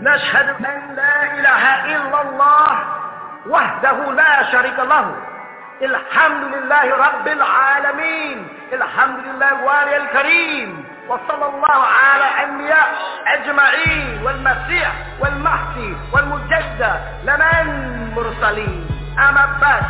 نشهد أن لا إله إلا الله وحده لا شريك له الحمد لله رب العالمين الحمد لله الوالي الكريم وصلى الله على الأنبياء أجمعين والمسيح والمهدي والمجدد لمن مرسلين أما بعد.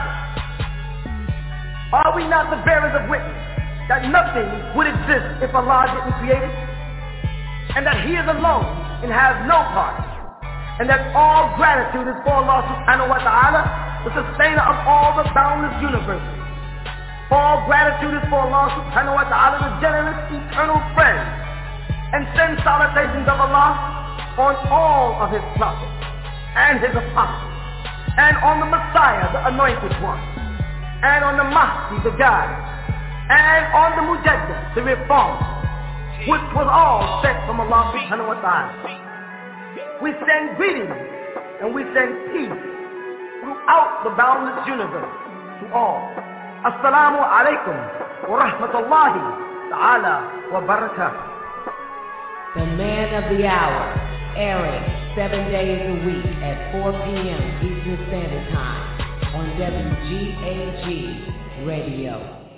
Are we not the bearers of witness that nothing would exist if Allah didn't create it? And that He is alone and has no part? And that all gratitude is for Allah subhanahu wa ta'ala, the sustainer of all the boundless universes. All gratitude is for Allah subhanahu wa ta'ala, the generous eternal friend. And send salutations of Allah on all of His prophets and His apostles, and on the Messiah, the anointed one, and on the Mahdi, the guide, and on the Mujaddid, the reformer, which was all sent from Allah subhanahu wa ta'ala. We send greetings and we send peace throughout the boundless universe to all. Assalamu alaikum wa rahmatullahi ta'ala wa barakatuh. The man of the hour, airing 7 days a week at 4 p.m. Eastern Standard Time on WGAG Radio.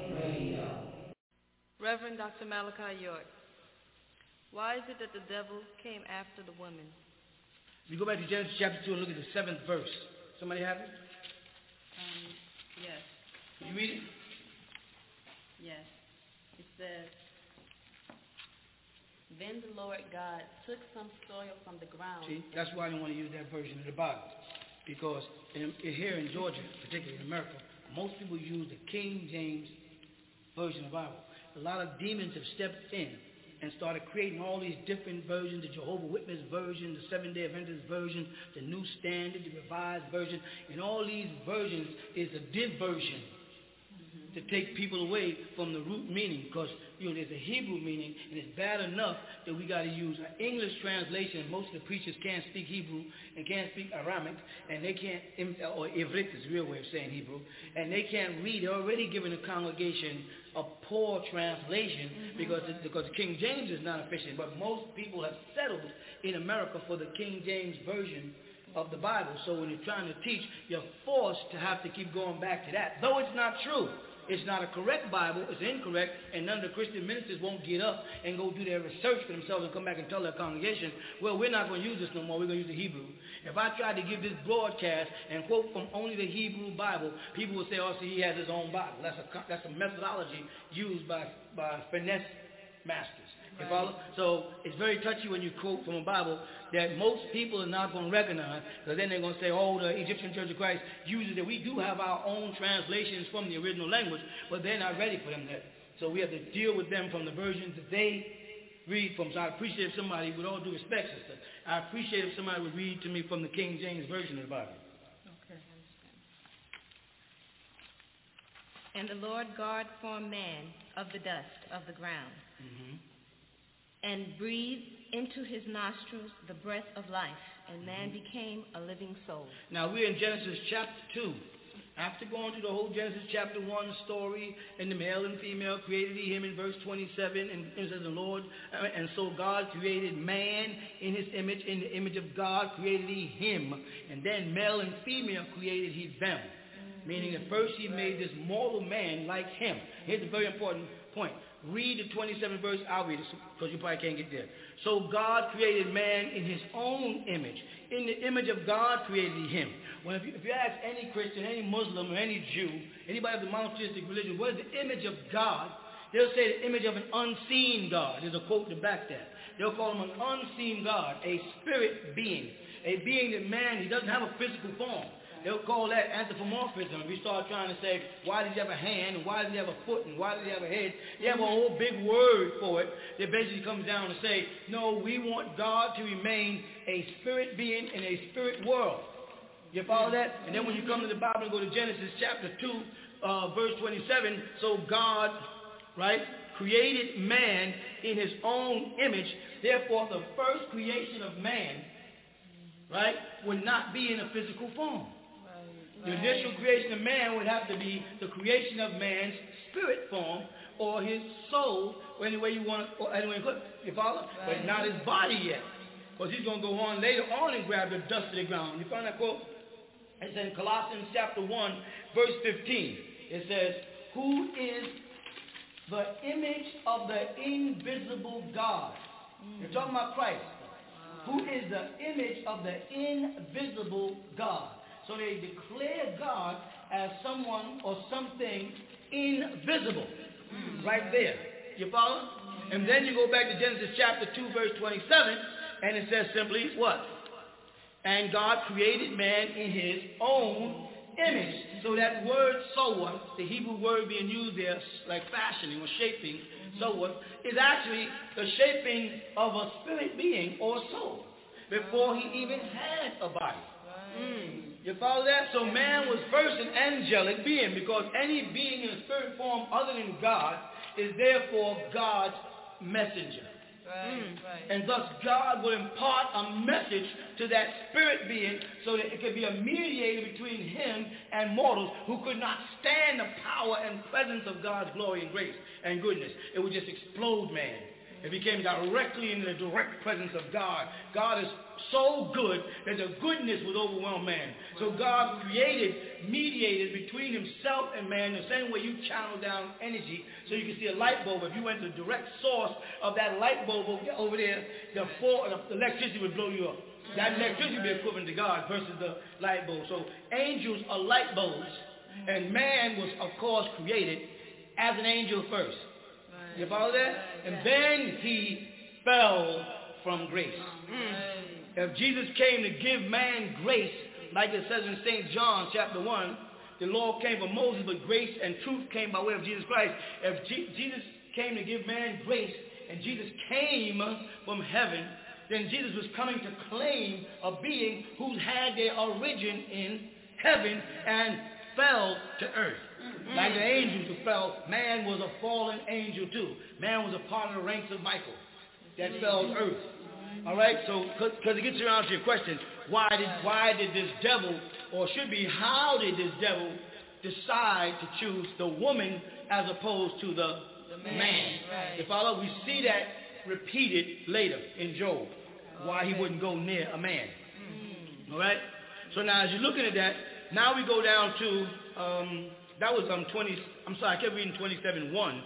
Reverend Dr. Malachi York, why is it that the devil came after the woman? We go back to Genesis chapter 2 and look at the 7th verse. Somebody have it? Yes. Can you read it? Yes. It says, Then the Lord God took some soil from the ground. See, that's why I don't want to use that version of the Bible. Because here in Georgia, particularly in America, most people use the King James version of the Bible. A lot of demons have stepped in and started creating all these different versions, the Jehovah's Witness version, the Seventh-day Adventist version, the New Standard, the Revised version, and all these versions is a diversion to take people away from the root meaning, because there's a Hebrew meaning, and it's bad enough that we got to use an English translation. Most of the preachers can't speak Hebrew and can't speak Aramaic, and they can't, or Ivrit is the real way of saying Hebrew, and they can't read. They're already giving the congregation a poor translation because the King James is not efficient. But most people have settled in America for the King James version of the Bible. So when you're trying to teach, you're forced to have to keep going back to that, though it's not true. It's not a correct Bible. It's incorrect, and none of the Christian ministers won't get up and go do their research for themselves and come back and tell their congregation, well, we're not going to use this no more. We're going to use the Hebrew. If I tried to give this broadcast and quote from only the Hebrew Bible, people would say, oh, see, he has his own Bible. That's a methodology used by finesse masters. You follow? So it's very touchy when you quote from a Bible that most people are not going to recognize, because then they're going to say, oh, the Egyptian Church of Christ uses it. We do have our own translations from the original language, but they're not ready for them yet. So we have to deal with them from the versions that they read from. So I appreciate if somebody, with all due respect, sister, I appreciate if somebody would read to me from the King James Version of the Bible. Okay. And the Lord God formed man of the dust of the ground. And breathed into his nostrils the breath of life, and man became a living soul. Now we're in Genesis chapter 2. After going through the whole Genesis chapter 1 story, and the male and female created he him in verse 27, and it says the Lord, and so God created man in his image, in the image of God created he him, and then male and female created he them. Meaning that first he made this mortal man like him. Here's a very important point. Read the 27th verse. I'll read it because you probably can't get there. So God created man in his own image. In the image of God created he him. Well, if you ask any Christian, any Muslim, or any Jew, anybody of the monotheistic religion, what is the image of God? They'll say the image of an unseen God. There's a quote to back that. They'll call him an unseen God, a spirit being. A being that man, he doesn't have a physical form. They'll call that anthropomorphism. If we start trying to say, why does he have a hand, and why does he have a foot, and why does he have a head? They have a whole big word for it that basically comes down to say, no, we want God to remain a spirit being in a spirit world. You follow that? And then when you come to the Bible and go to Genesis chapter 2, verse 27, so God, right, created man in his own image. Therefore, the first creation of man, right, would not be in a physical form. The initial creation of man would have to be the creation of man's spirit form, or his soul, or any way you want to, or any way you put it. You follow? But not his body yet. Because he's going to go on later on and grab the dust of the ground. You find that quote? It's in Colossians chapter 1, verse 15. It says, who is the image of the invisible God? You're talking about Christ. Who is the image of the invisible God? So they declare God as someone or something invisible. Right there. You follow? And then you go back to Genesis chapter 2, verse 27, and it says simply what? And God created man in his own image. So that word sower, the Hebrew word being used there, like fashioning or shaping, sower, is actually the shaping of a spirit being or soul before he even had a body. You follow that? So man was first an angelic being, because any being in a spirit form other than God is therefore God's messenger. And thus God will impart a message to that spirit being so that it could be a mediator between him and mortals who could not stand the power and presence of God's glory and grace and goodness. It would just explode man. It became directly in the direct presence of God. God is so good that the goodness would overwhelm man. So God mediated between himself and man the same way you channel down energy so you can see a light bulb. If you went to the direct source of that light bulb over there, the electricity would blow you up. That electricity would be equivalent to God versus the light bulb. So angels are light bulbs, and man was, of course, created as an angel first. You follow that? And then he fell from grace. If Jesus came to give man grace, like it says in St. John chapter 1, the law came from Moses, but grace and truth came by way of Jesus Christ. If Jesus came to give man grace, and Jesus came from heaven, then Jesus was coming to claim a being who had their origin in heaven and fell to earth. Like the angels who fell, man was a fallen angel too. Man was a part of the ranks of Michael that fell to earth. All right, so because it gets around to your question, why did this devil, or should be, how did this devil decide to choose the woman as opposed to the man? You follow? We see that repeated later in Job, why he wouldn't go near a man. All right. So now, as you're looking at that, now we go down to that was 20. I'm sorry, I kept reading 27:1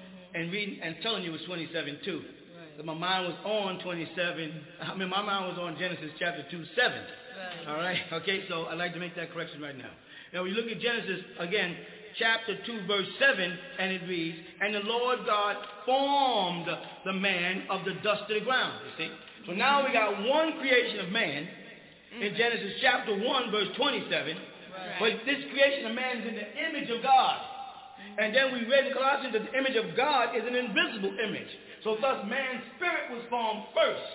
and telling you it was 27:2. My mind was on 27. My mind was on Genesis chapter 2:7. All right. Okay. So I'd like to make that correction right now. Now we look at Genesis again, chapter 2, verse 7, and it reads, "And the Lord God formed the man of the dust of the ground." You see. So now we got one creation of man in Genesis chapter 1, verse 27. But this creation of man is in the image of God. And then we read in Colossians that the image of God is an invisible image. So thus man's spirit was formed first.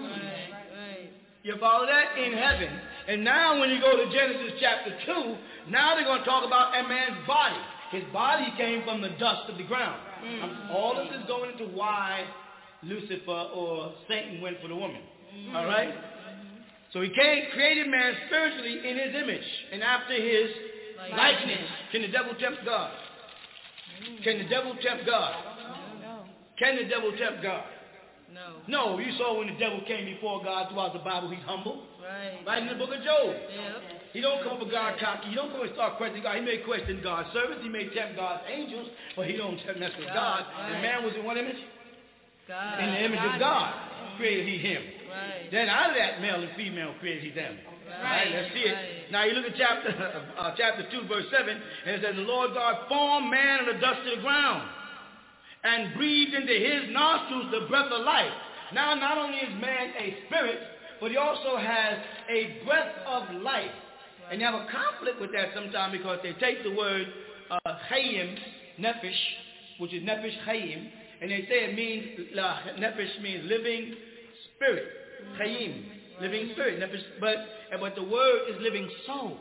You follow that? In heaven. And now when you go to Genesis chapter 2, now they're going to talk about a man's body. His body came from the dust of the ground. All of this is going into why Lucifer or Satan went for the woman. All right? So he created man spiritually in his image and after his likeness. Can the devil tempt God? Can the devil tempt God? Can the devil tempt God? No. You saw when the devil came before God throughout the Bible, he's humble. Right in the book of Job. He don't come for God cocky. He don't come and start questioning God. He may question God's servants. He may tempt God's angels, but he don't mess with God. And man was in what image? God. In the image of God created he him. Then out of that, male and female created he them. Right? Let's see it. Now you look at chapter 2, verse 7, and it says, "The Lord God formed man of the dust of the ground and breathed into his nostrils the breath of life." Now not only is man a spirit, but he also has a breath of life. And you have a conflict with that sometimes because they take the word Hayim, Nefesh, which is Nefesh Hayim, and they say it means, Nefesh means living spirit. Hayim, living spirit. Nefesh, but the word is living soul.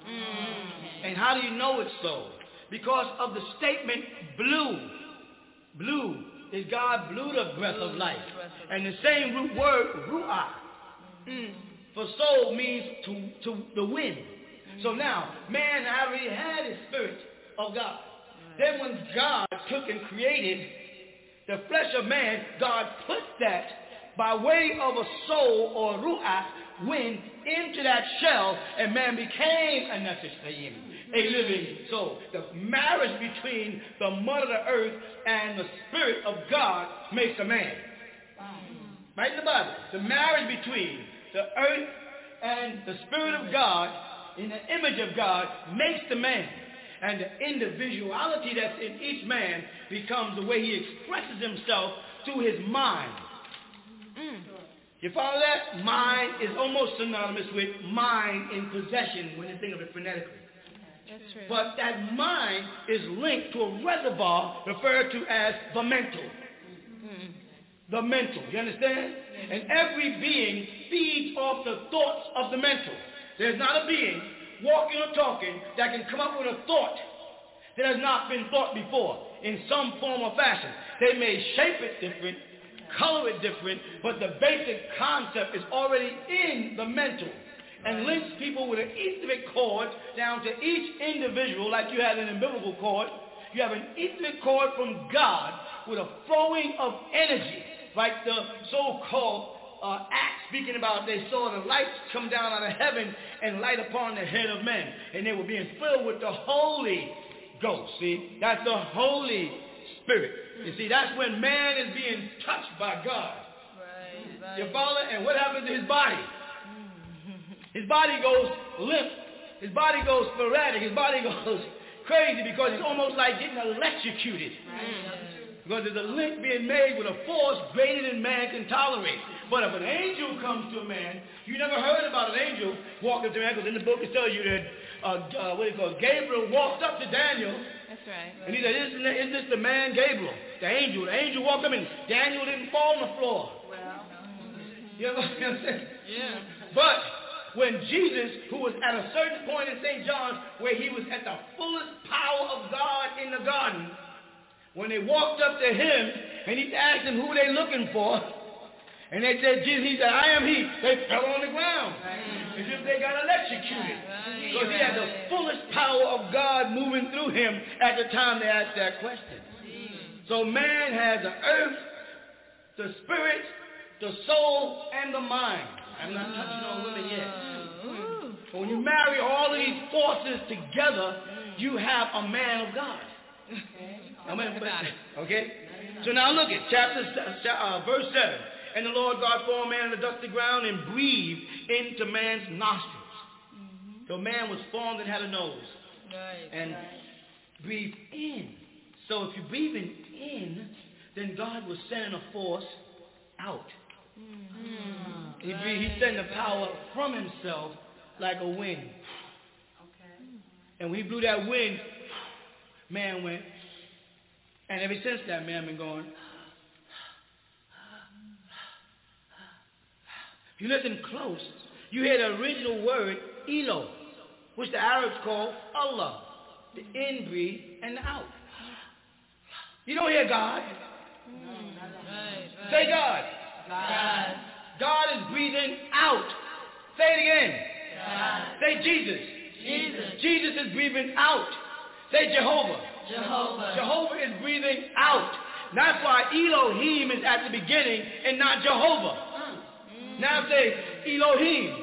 And how do you know it's soul? Because of the statement blew. Blew is God blew the breath of life. And the same root word, ruach, for soul means to the wind. So now, man already had his spirit of God. Then when God took and created the flesh of man, God put that by way of a soul or ruach went into that shell, and man became a nefesh hayim, a living soul. The marriage between the mud of the earth and the spirit of God makes a man. Right in the Bible. The marriage between the earth and the spirit of God in the image of God makes the man. And the individuality that's in each man becomes the way he expresses himself through his mind. You follow that? Mind is almost synonymous with mind in possession when you think of it phonetically. That's true. But that mind is linked to a reservoir referred to as the mental. The mental. You understand? And every being feeds off the thoughts of the mental. There's not a being walking or talking that can come up with a thought that has not been thought before in some form or fashion. They may shape it different, color it different, but the basic concept is already in the mental and links people with an etheric cord down to each individual like you have an umbilical cord. You have an etheric cord from God with a flowing of energy, like the so-called Acts speaking about they saw the lights come down out of heaven and light upon the head of men. And they were being filled with the Holy Ghost. See, that's the Holy Spirit. You see, that's when man is being touched by God. Right. You follow? And what happens to his body? His body goes limp. His body goes sporadic. His body goes crazy because it's almost like getting electrocuted. Because there's a link being made with a force greater than man can tolerate. But if an angel comes to a man, you never heard about an angel walking to a man, because in the book it tells you that Gabriel walked up to Daniel. That's right. And he said, isn't this the man Gabriel? The angel walked up and Daniel didn't fall on the floor. Well, you know what I'm saying? Yeah. But when Jesus, who was at a certain point in St. John's, where he was at the fullest power of God in the garden, when they walked up to him and he asked them who they looking for, and they said, Jesus, he said, I am he. They fell on the ground as if they got electrocuted. Because he had the fullest power of God moving through him at the time they asked that question. So man has the earth, the spirit, the soul, and the mind. I'm not touching on women yet. But when you marry all of these forces together, you have a man of God. Okay? So now look at verse 7. And the Lord God formed man in the dust of the ground and breathed into man's nostrils. So man was formed and had a nose. And breathed in. So if you're breathing in, then God was sending a force out. He sent the power from himself like a wind. And when he blew that wind, man went. And ever since that, man been going. If you listen close, you hear the original word, Elo, which the Arabs call Allah, the in breathe and the out. You don't hear God. Say God. God is breathing out. Say it again. Say Jesus. Jesus is breathing out. Say Jehovah. Jehovah is breathing out. That's why Elohim is at the beginning and not Jehovah. Now say Elohim.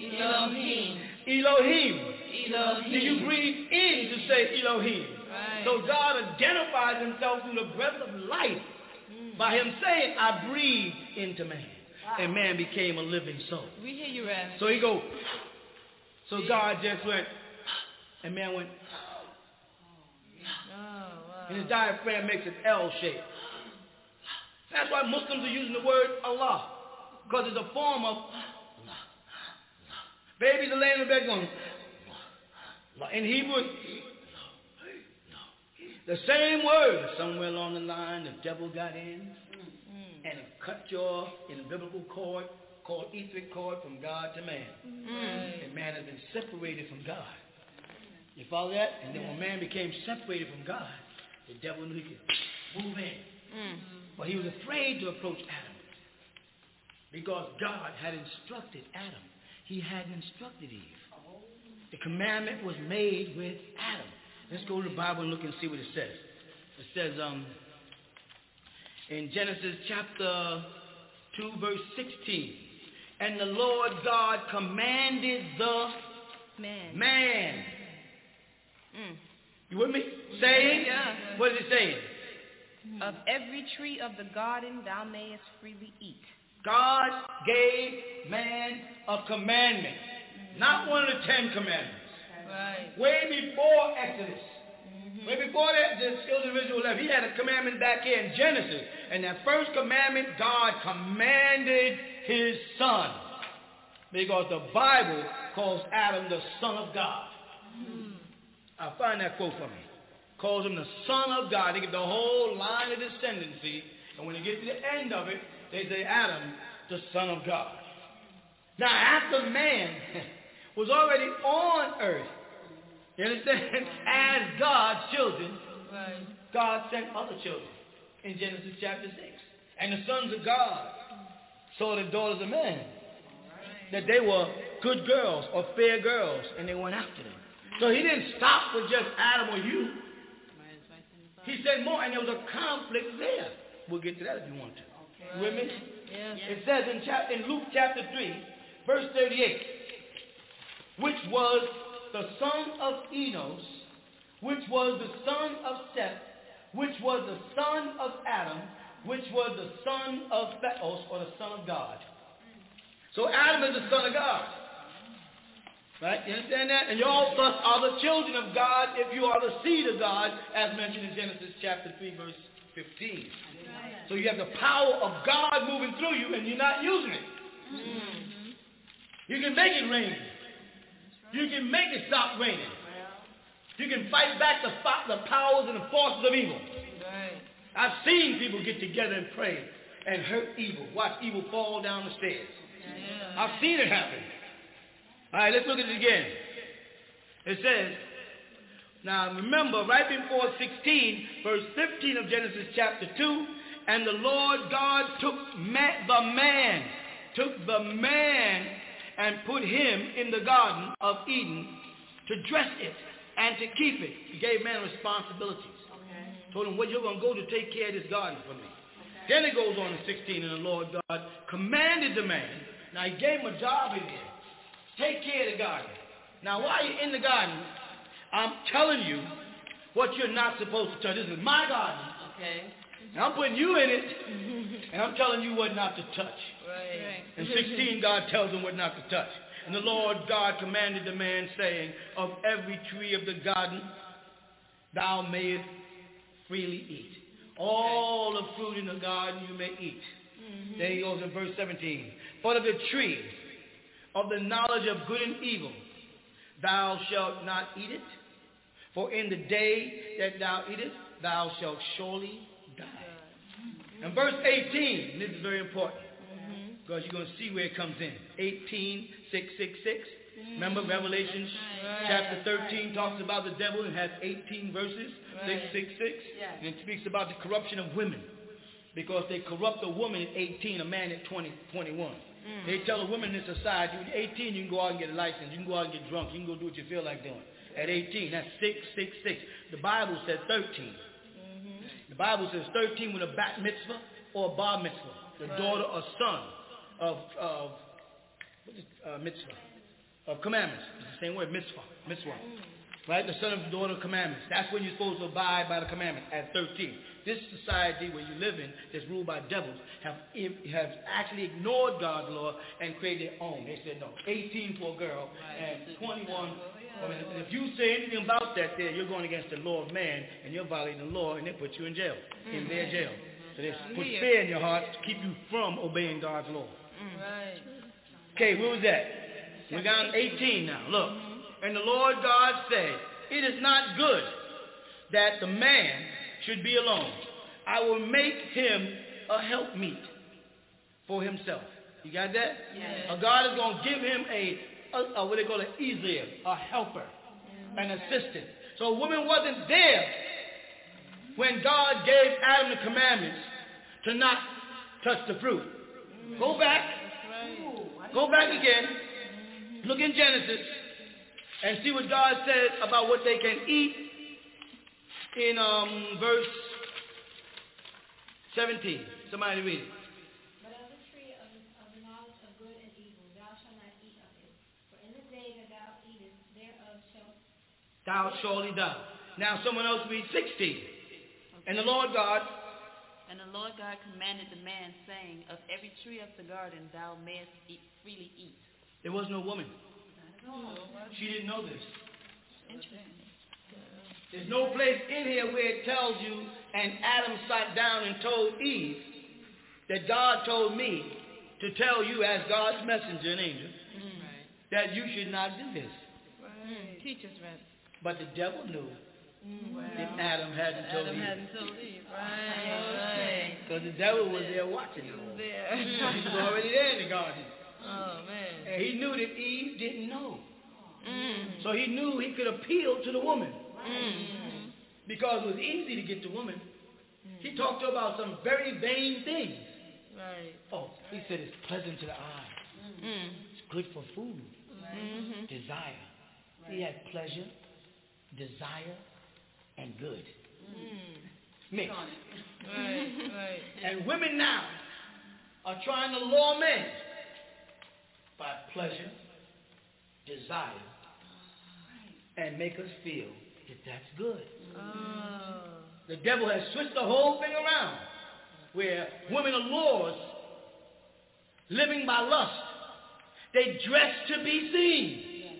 Do you breathe in to say Elohim? Right. So God identifies himself through the breath of life by him saying, I breathe into man. Wow. And man became a living soul. We hear you, Rev. So he go. So God just went, and man went. And his diaphragm makes an L shape. That's why Muslims are using the word Allah. Because it's a form of Allah. Babies are laying in bed going, in Hebrew, the same word. Somewhere along the line, the devil got in and cut your biblical cord, called etheric cord, from God to man. And man has been separated from God. You follow that? And then when man became separated from God, the devil knew he could move in. But he was afraid to approach Adam. Because God had instructed Adam. He hadn't instructed Eve. The commandment was made with Adam. Let's go to the Bible and look and see what it says. It says in Genesis chapter 2 verse 16. And the Lord God commanded the man. You with me? Saying? Yeah. What is it saying? Of every tree of the garden thou mayest freely eat. God gave man a commandment. Not one of the 10 commandments. Right. Way before Exodus. Way before that, the children of Israel left. He had a commandment back here in Genesis. And that first commandment, God commanded his son. Because the Bible calls Adam the son of God. I'll find that quote for me. Calls him the son of God. They give the whole line of descendancy. And when they get to the end of it, they say Adam, the son of God. Now, after man was already on earth, you understand? As God's children, God sent other children in Genesis chapter 6. And the sons of God saw the daughters of men, that they were good girls or fair girls, and they went after them. So he didn't stop with just Adam or you. He said more, and there was a conflict there. We'll get to that if you want to. You with me? Yeah. It says in Luke chapter 3, verse 38, which was the son of Enos, which was the son of Seth, which was the son of Adam, which was the son of Theos, or the son of God. So Adam is the son of God. Right? You understand that? And you all thus are the children of God if you are the seed of God, as mentioned in Genesis chapter 3, verse 15. So you have the power of God moving through you, and you're not using it. You can make it rain. You can make it stop raining. You can fight back the powers and the forces of evil. I've seen people get together and pray and hurt evil. Watch evil fall down the stairs. I've seen it happen. All right, let's look at it again. It says, now remember, right before 16, verse 15 of Genesis chapter 2, and the Lord God took the man and put him in the garden of Eden to dress it and to keep it. He gave man responsibilities. Told him, well, you're going to go to take care of this garden for me. Then it goes on in 16, and the Lord God commanded the man. Now, he gave him a job in there. Take care of the garden. Now, while you're in the garden, I'm telling you what you're not supposed to touch. This is my garden. And I'm putting you in it, and I'm telling you what not to touch. In 16, God tells him what not to touch. And the Lord God commanded the man, saying, of every tree of the garden thou mayest freely eat. All the fruit in the garden you may eat. Then he goes in verse 17. But of the tree of the knowledge of good and evil, thou shalt not eat it. For in the day that thou eatest, thou shalt surely die. And verse 18, and this is very important, because you're going to see where it comes in. 18:666. Remember Revelation chapter 13 talks about the devil and has 18 verses, 666. And it speaks about the corruption of women. Because they corrupt a woman at 18, a man at 21. They tell a woman in this society, at 18 you can go out and get a license, you can go out and get drunk, you can go do what you feel like doing. At 18, that's 666. The Bible says 13. The Bible says 13 with a bat mitzvah or a bar mitzvah, the daughter or son of mitzvah, of commandments. It's the same word, mitzvah. Right? The son of the daughter of commandments. That's when you're supposed to abide by the commandments at 13. This society where you live in, that's ruled by devils, have actually ignored God's law and created their own. They said, no, 18 for a girl and 21. And if you say anything about that there, you're going against the law of man and you're violating the law, and they put you in jail, in their jail. So they put fear in your heart to keep you from obeying God's law. Okay, where was that? We're down 18 now. Look. And the Lord God said, it is not good that the man should be alone. I will make him a helpmeet for himself. You got that? Yes. God is going to give him a what they call an easier, a helper, an assistant. So a woman wasn't there when God gave Adam the commandments to not touch the fruit. Go back. Go back again. Look in Genesis and see what God says about what they can eat in verse 17. Somebody read it. But of the tree Thou surely die. Now someone else read 16. Okay. And the Lord God commanded the man, saying, of every tree of the garden thou mayest freely eat. There was no woman. She didn't know this. Interesting. There's no place in here where it tells you, and Adam sat down and told Eve, that God told me to tell you as God's messenger and angel, that you should not do this. Right. Teach us, right? But the devil knew that Adam hadn't told Eve. Right. Because the devil was there watching him. He was already there in the garden. Oh, man. And he knew that Eve didn't know. So he knew he could appeal to the woman. Because it was easy to get the woman. He talked to her about some very vain things. Right. Oh, he said it's pleasant to the eye. It's good for food. Desire. He had pleasure, desire, and good. Mixed. Right. And women now are trying to lure men by pleasure, desire, and make us feel that that's good. The devil has switched the whole thing around, where women are lures, living by lust. They dress to be seen.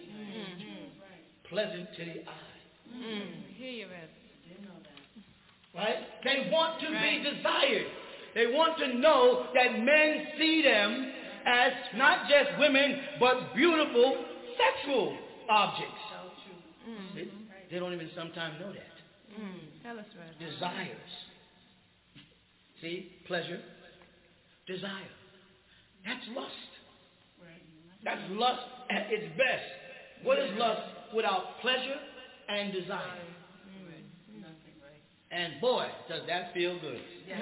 Pleasant to the eye. Hear you, Red. Right? They want to be desired. They want to know that men see them as not just women, but beautiful sexual objects. They don't even sometimes know that. Tell us, Red. Desires. See? Pleasure. Desire. That's lust. That's lust at its best. What is lust without pleasure and desire? And boy, does that feel good.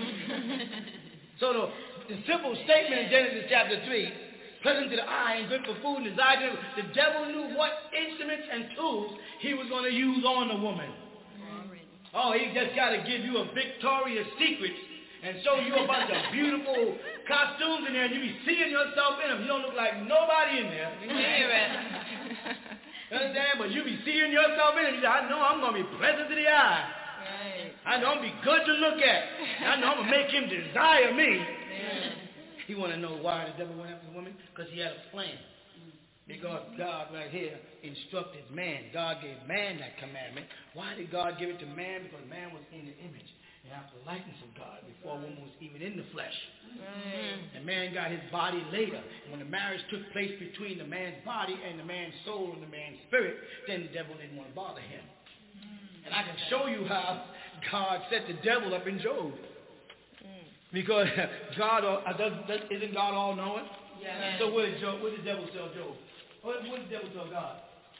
So the simple statement in Genesis chapter 3, pleasant to the eye and good for food and desire, the devil knew what instruments and tools he was going to use on the woman. Oh, he just got to give you a Victoria's Secret and show you a bunch of beautiful costumes in there, and you be seeing yourself in them. You don't look like nobody in there. You understand? But you be seeing yourself in them. You say, I know I'm going to be pleasant to the eye. I know I'm going to be good to look at. I know I'm going to make him desire me. You want to know why the devil went after the woman? Because he had a plan. Because God right here instructed man. God gave man that commandment. Why did God give it to man? Because man was in the image and after the likeness of God before woman was even in the flesh. And man got his body later. And when the marriage took place between the man's body and the man's soul and the man's spirit, then the devil didn't want to bother him. And I can show you how God set the devil up in Job. Because God, isn't God all-knowing? Yeah. So what did the devil tell Job? What did the devil tell God?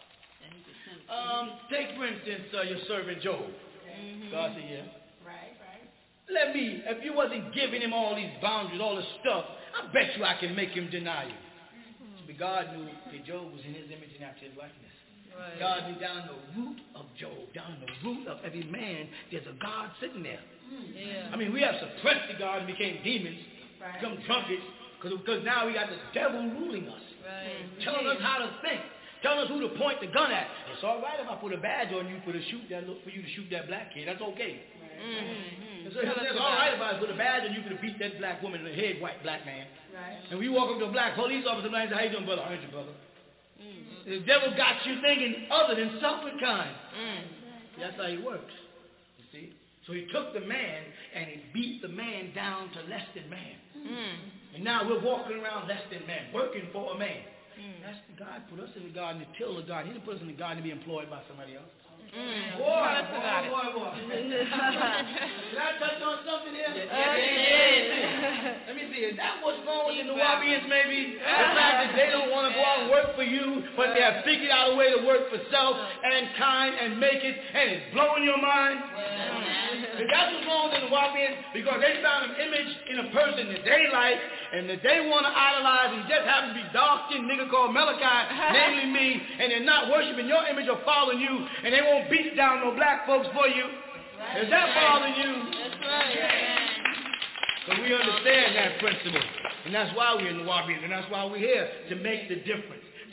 Take, for instance, your servant Job. God said, yeah. Right. If you wasn't giving him all these boundaries, all this stuff, I bet you I can make him deny you. But God knew that Job was in his image and after his likeness. Right. God knew down in the root of Job, down in the root of every man, there's a God sitting there. Yeah. I mean, we have suppressed the God and became demons, become drunkards, because now we got the devil ruling us, telling us how to think, telling us who to point the gun at. It's all right if I put a badge on you for you to shoot that black kid. That's okay. It's all right if I put a badge on you for to beat that black woman in the head, white black man. Right. And we walk up to a black police officer and say, how you doing, brother? How you doing, brother? The devil got you thinking other than self-kind. That's how he works. You see? So he took the man and he beat the man down to less than man. And now we're walking around less than man, working for a man. That's the God put us in the garden to till the garden. He didn't put us in the garden to be employed by somebody else. Boy. Did I touch on something here? Let me see. Is that what's wrong with the Nuwaubians, maybe? The fact that they don't want to go out and work for you, but they have figured out a way to work for self and kind and make it, and it's blowing your mind? If that's what's wrong with the Nuwaubians, because they found an image in a person that they like and that they want to idolize, and just happens to be dark-skinned nigga called Malachi, namely me, and they're not worshiping your image or following you, and they won't beat down no black folks for you. Is that bothering you? That's right. So we understand that principle. And that's why we're in the Nuwaubians, and that's why we're here, to make the difference,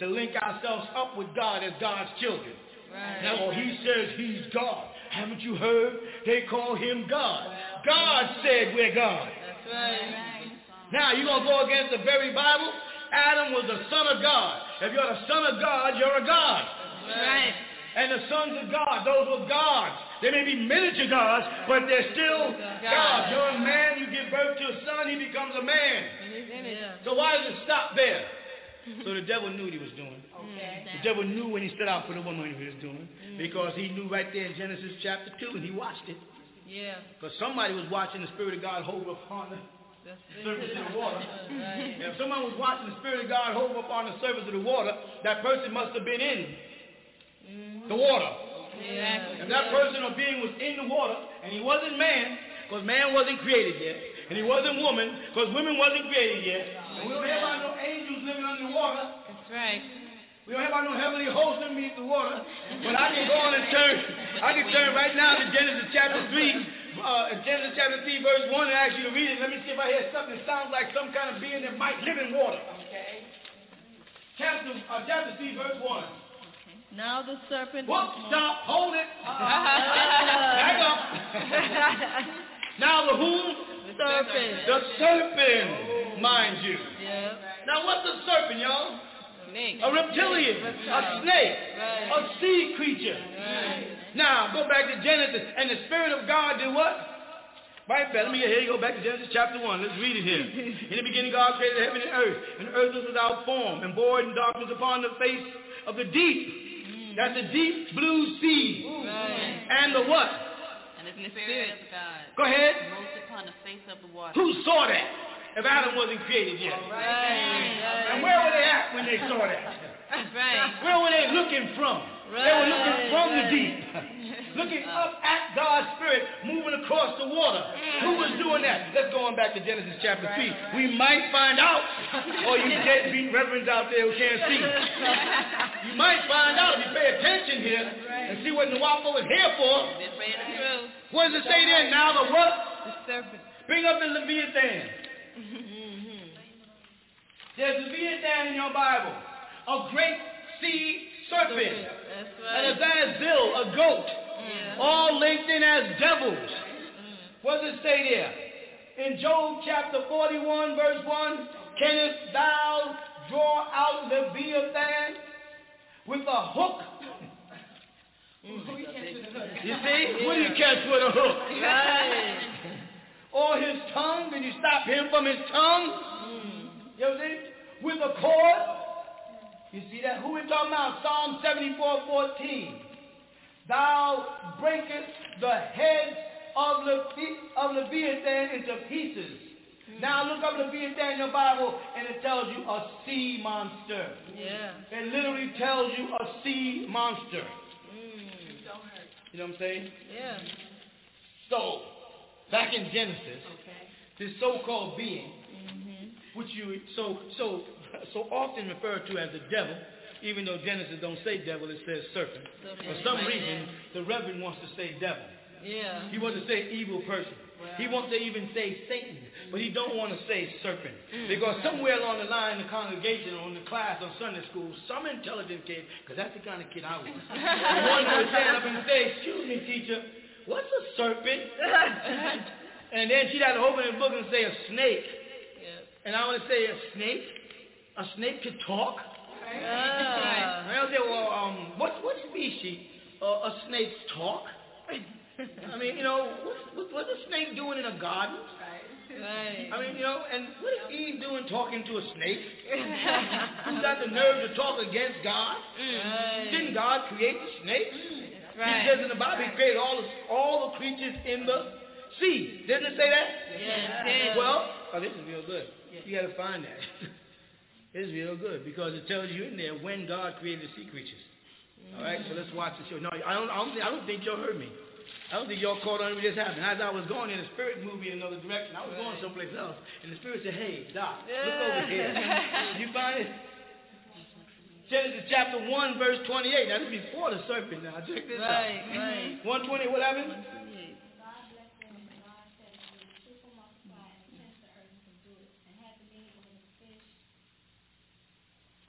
to link ourselves up with God as God's children. Right. Now, he says he's God. Haven't you heard? They call him God. God said we're God. That's right. Now, you're going to go against the very Bible? Adam was the son of God. If you're the son of God, you're a God. That's right. And the sons of God, those were gods. They may be miniature gods, but they're still gods. You're a man, you give birth to a son, he becomes a man. So why does it stop there? So the devil knew what he was doing. The devil knew when he stood out for the woman what he was doing. Because he knew right there in Genesis chapter 2, and he watched it. Yeah. Because somebody was watching the Spirit of God hover upon the surface of the water. And if someone was watching the Spirit of God hover upon the surface of the water, that person must have been in the water. If that person or being was in the water, and he wasn't man, because man wasn't created yet, and he wasn't woman, because women wasn't created yet, and we don't have about no angels living under the water. That's right. We don't have about no heavenly hosts underneath the water. But I can go on and turn right now to Genesis chapter 3, Genesis chapter 3, verse 1, and ask you to read it. Let me see if I hear something that sounds like some kind of being that might live in water. Okay. Chapter 3, verse 1. Now the serpent. Stop, hold it. Back up. Now the whom? The serpent. The serpent, mind you. Yeah. Now what's a serpent, y'all? A reptilian, a snake, a sea creature. Now, go back to Genesis, and the Spirit of God did what? Right back. Let me here you go back to Genesis chapter 1. Let's read it here. In the beginning, God created heaven and the earth was without form, and void and darkness upon the face of the deep. That's the deep blue sea. And the what? And the Spirit of God. Go ahead. Moved upon the face of the water. Who saw that? If Adam wasn't created yet. And where were they at when they saw that? Where were they looking from? They were looking from the deep. Looking up at God's Spirit moving across the water. Who was doing that? Let's go on back to Genesis chapter 3. We might find out, or you deadbeat reverends out there who can't see. You might find out if you pay attention here and see what Nwapo is here for. What does it say there? Now the what? The serpent. Bring up the Leviathan. There's Leviathan in your Bible, a great sea serpent, and a Azazil, a goat, all linked in as devils. What does it say there? In Job chapter 41, verse 1, canst thou draw out Leviathan with a hook? You see? What do you catch with a hook? Or his tongue? Can you stop him from his tongue? You see? With a cord. You see that? Who we talking about? Psalm 74:14. Thou breakest the head of Leviathan into pieces. Now look up Leviathan in your Bible and it tells you a sea monster. Yeah. It literally tells you a sea monster. You know what I'm saying? Yeah. So, back in Genesis, this so-called being, which you so often refer to as the devil, even though Genesis don't say devil, it says serpent. For some reason, the Reverend wants to say devil. Yeah. He wants to say evil person. He wants to even say Satan, but he don't want to say serpent. Because somewhere along the line in the congregation or in the class on Sunday school, some intelligent kid, because that's the kind of kid I was, one would stand up and say, excuse me, teacher, what's a serpent? And then she'd have to open the book and say a snake. And I would say a snake? A snake could talk? And I would say, well, what species a snake's talk? I mean, you know, what's a snake doing in a garden? I mean, you know, and what is Eve doing talking to a snake? Who's got the nerve to talk against God? Didn't God create the snakes? He says in the Bible, he created all the creatures in the sea. Didn't it say that? Yes. Well, this is real good. You got to find that. This is real good because it tells you in there when God created the sea creatures. All right, so let's watch the show. No, I don't think y'all heard me. I don't think y'all caught on what just happened. As I was going in, the Spirit moved me in another direction. I was going someplace else, and the Spirit said, "Hey, Doc, look over here." You find it? Genesis chapter 1, verse 28. Now, this is before the serpent. Now, check this out. 120. What happened?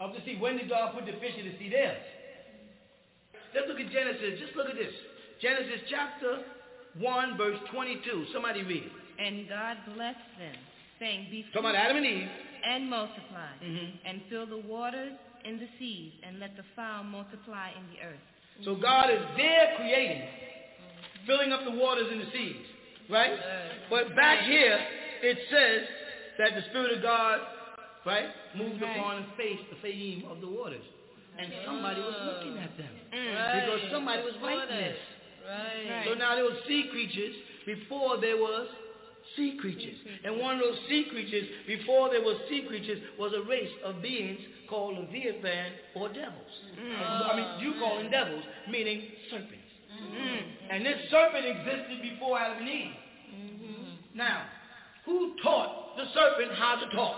of the sea. When did God put the fish in the sea there? Let's look at Genesis. Just look at this. Genesis chapter 1, verse 22. Somebody read. And God blessed them, saying, be Talking about Adam and Eve. and multiply, and fill the waters in the seas, and let the fowl multiply in the earth. So God is there creating, filling up the waters in the seas, right? But back here, it says that the Spirit of God, right, moved upon the face, the fame of the waters. And somebody was looking at them. Because somebody was writing this. Right. So now there were sea creatures before there was sea creatures. And one of those sea creatures, before there was sea creatures, was a race of beings called Leviathan or devils. I mean, you call them devils, meaning serpents. And this serpent existed before Adam and Eve. Now, who taught the serpent how to talk?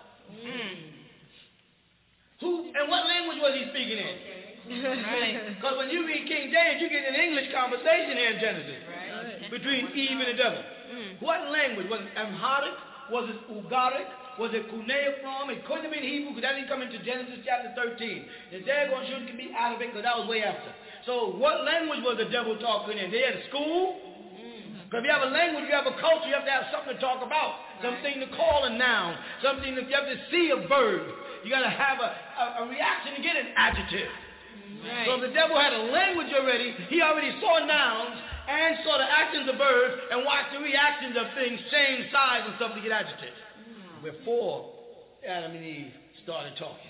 Who and what language was he speaking in? Because when you read King James, you get an English conversation here in Genesis between Eve and the devil. What language? Was it Amharic? Was it Ugaric? Was it cuneiform? It couldn't have been Hebrew because that didn't come into Genesis chapter 13. The daggone sure can be Arabic because that was way after. So what language was the devil talking in? They had a school? Because if you have a language, you have a culture, you have to have something to talk about. Something to call a noun. Something that you have to see a verb. You got to have a reaction to get an adjective. So if the devil had a language already, he already saw nouns and saw the actions of verbs and watched the reactions of things, change size and stuff to get adjectives. Before Adam and Eve started talking.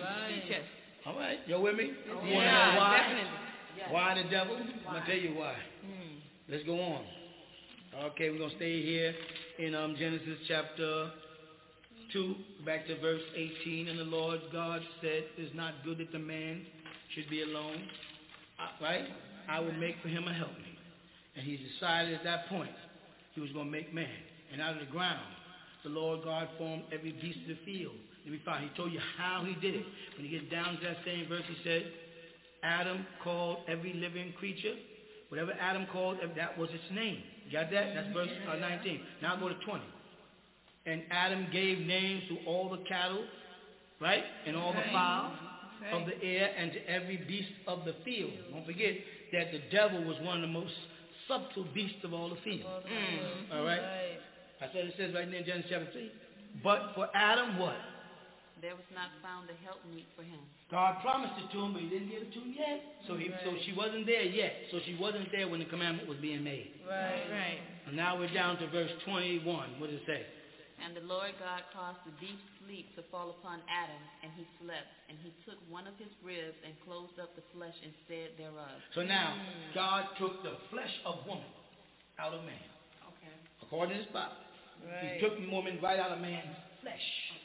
All right, you with me? You want to know why? Definitely. Why the devil? I'm going to tell you why. Let's go on. Okay, we're going to stay here in Genesis chapter 2, back to verse 18. And the Lord God said, it is not good that the man should be alone. Right? I will make for him a helpmate. And he decided at that point he was going to make man. And out of the ground, the Lord God formed every beast of the field. He told you how he did it. When you get down to that same verse, he said, Adam called every living creature. Whatever Adam called, that was its name. You got that? That's verse 19. Now go to 20. And Adam gave names to all the cattle, right? And all the fowl of the air and to every beast of the field. Don't forget that the devil was one of the most subtle beasts of all the field. All right? That's what it says right there in Genesis chapter 3. But for Adam, what? There was not found a helpmeet for him. God promised it to him, but he didn't give it to him yet. So she wasn't there yet. So she wasn't there when the commandment was being made. Right. And now we're down to verse 21. What does it say? And the Lord God caused the deep sleep to fall upon Adam, and he slept. And he took one of his ribs and closed up the flesh instead thereof. So now, God took the flesh of woman out of man. Okay. According to this Bible. He took woman right out of man's flesh.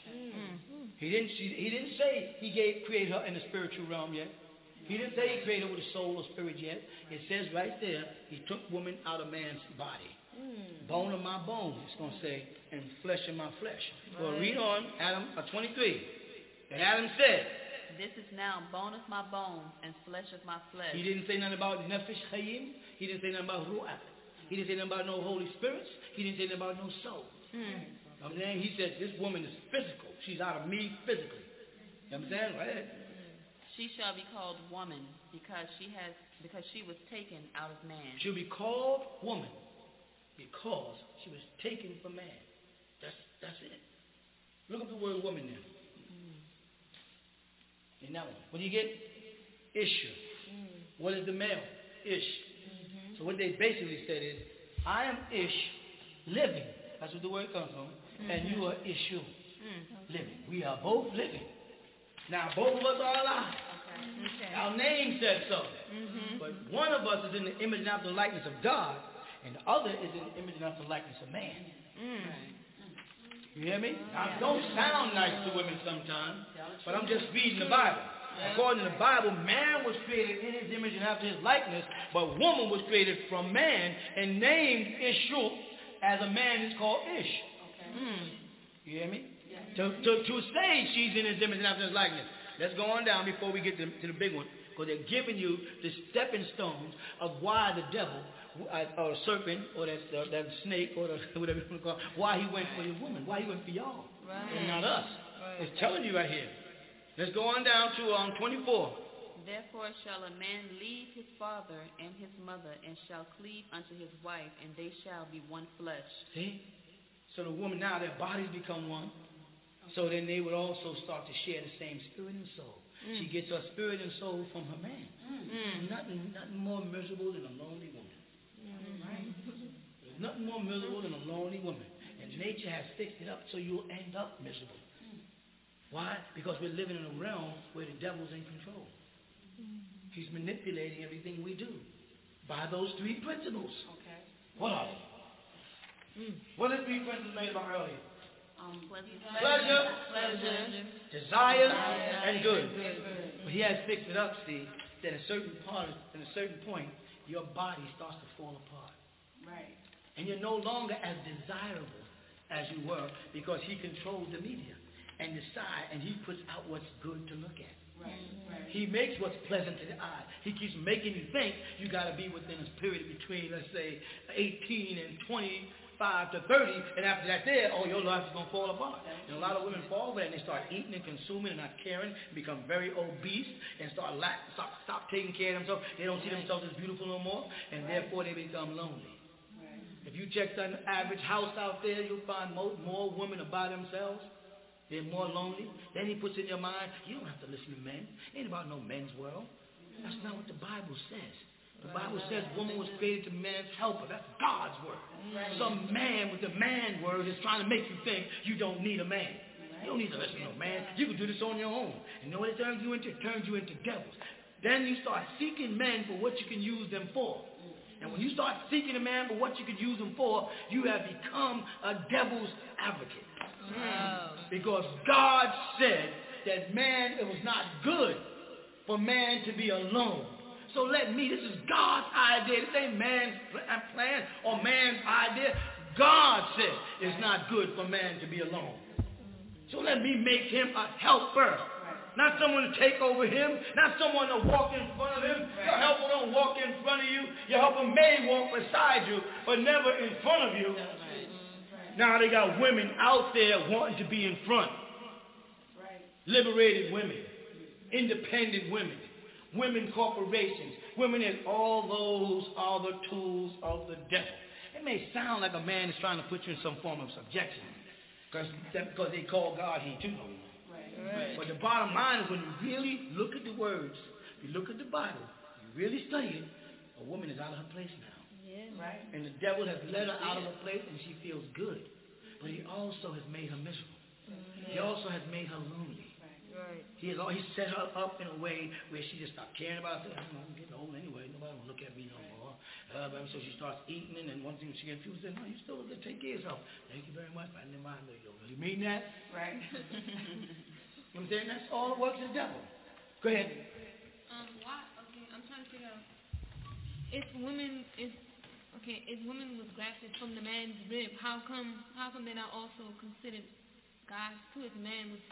He didn't say he created her in the spiritual realm yet. He didn't say he created her with a soul or spirit yet. It says right there, he took woman out of man's body. Bone of my bone, it's going to say, and flesh of my flesh. Well, read on, Adam 23. And Adam said, this is now bone of my bones and flesh of my flesh. He didn't say nothing about nefesh chayim. He didn't say nothing about ruach. He didn't say nothing about no Holy Spirits. He didn't say nothing about no soul. I'm saying, he said, this woman is physical. She's out of me physically. You know what I'm saying? Right ahead. She shall be called woman because she was taken out of man. She'll be called woman because she was taken from man. That's it. Look up the word woman there. In that one. What do you get? Isha. What is the male? Ish. So what they basically said is, I am Ish, living. That's what the word comes from. And you are Ishu, living. We are both living. Now both of us are alive. Our name said so. But one of us is in the image and after likeness of God, and the other is in the image and after likeness of man. You hear me? Now, it don't sound nice to women sometimes, but I'm just reading the Bible. According to the Bible, man was created in his image and after his likeness, but woman was created from man and named Ishu, as a man is called Ish. You hear me? To say she's in his image and after his likeness. Let's go on down before we get to the big one, because they're giving you the stepping stones of why the devil, or the serpent, or that snake, or whatever you want to call it, why he went for your woman, why he went for y'all, and not us. It's telling you right here. Let's go on down to 24. Therefore shall a man leave his father and his mother, and shall cleave unto his wife, and they shall be one flesh. See? So the woman, now their bodies become one. So then they would also start to share the same spirit and soul. She gets her spirit and soul from her man. Nothing more miserable than a lonely woman. Right? There's nothing more miserable than a lonely woman. And nature has fixed it up so you'll end up miserable. Why? Because we're living in a realm where the devil's in control. He's manipulating everything we do by those three principles. Okay. What are they? What are the three principles made about earlier? Pleasure, desire, and good. But he has fixed it up, see, that at a certain point, your body starts to fall apart. Right. And you're no longer as desirable as you were because he controls the media and decide, and he puts out what's good to look at. Right. He makes what's pleasant to the eye. He keeps making you think you got to be within a period between, let's say, 18 and 25 to 30, and after that your life is going to fall apart. And a lot of women fall over and they start eating and consuming and not caring, become very obese, and stop taking care of themselves. They don't see themselves as beautiful no more, and therefore they become lonely. If you check the average house out there, you'll find more women are by themselves. They're more lonely. Then he puts in your mind, you don't have to listen to men. It ain't about no men's world. That's not what the Bible says. The Bible says woman was created to man's helper. That's God's word. Some man with the man word is trying to make you think you don't need a man. You don't need to listen to no man. You can do this on your own. And you know what it turns you into? It turns you into devils. Then you start seeking men for what you can use them for. And when you start seeking a man for what you could use him for, you have become a devil's advocate. Because God said that it was not good for man to be alone. So this is God's idea. This ain't man's plan or man's idea. God said it's not good for man to be alone. So let me make him a helper. Not someone to take over him, not someone to walk in front of him. Your helper don't walk in front of you. Your helper may walk beside you, but never in front of you. Now they got women out there wanting to be in front. Liberated women, independent women, women corporations, women as all those are the tools of the devil. It may sound like a man is trying to put you in some form of subjection because they call God he too. But the bottom line is when you really look at the words, you look at the Bible, you really study it, a woman is out of her place now. And the devil has let her out of her place and she feels good. But he also has made her miserable. He also has made her lonely. He set her up in a way where she just stopped caring about it. I'm getting old anyway. Nobody will look at me no more. So she starts eating, and then one thing she gets to say, no, you still look good. Take care of yourself. Thank you very much. I didn't mind that. You mean that? Right. You know what I'm saying? That's all the works of the devil. Go ahead. Why? Okay, I'm trying to figure out. If women was grafted from the man's rib, how come they're not also considered God's too? If man was,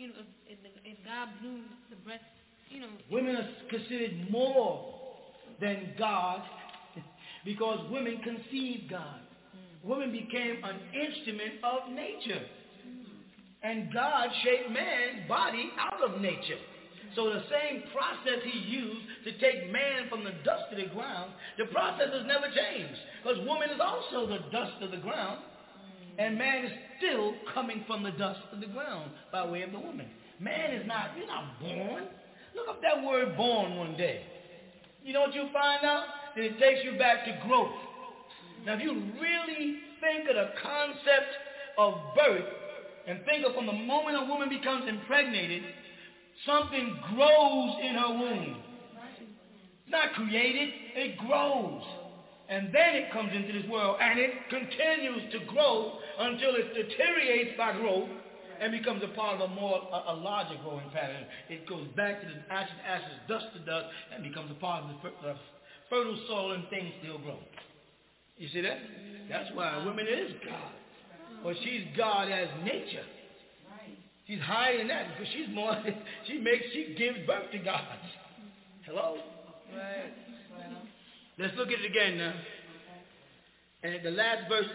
if God blew the breath, Women are considered more than God because women conceived God. Women became an instrument of nature. And God shaped man's body out of nature. So the same process he used to take man from the dust of the ground, the process has never changed. Because woman is also the dust of the ground. And man is still coming from the dust of the ground by way of the woman. Man is not, you're not born. Look up that word born one day. You know what you'll find out? That it takes you back to growth. Now if you really think of the concept of birth, and think of from the moment a woman becomes impregnated, something grows in her womb. It's not created, it grows. And then it comes into this world, and it continues to grow until it deteriorates by growth and becomes a part of a larger growing pattern. It goes back to the ashes, dust to dust, and becomes a part of the fertile soil, and things still grow. You see that? That's why woman is God. But she's God as nature. She's higher than that because she's more. She gives birth to God. Hello. Right. Let's look at it again now. And the last verse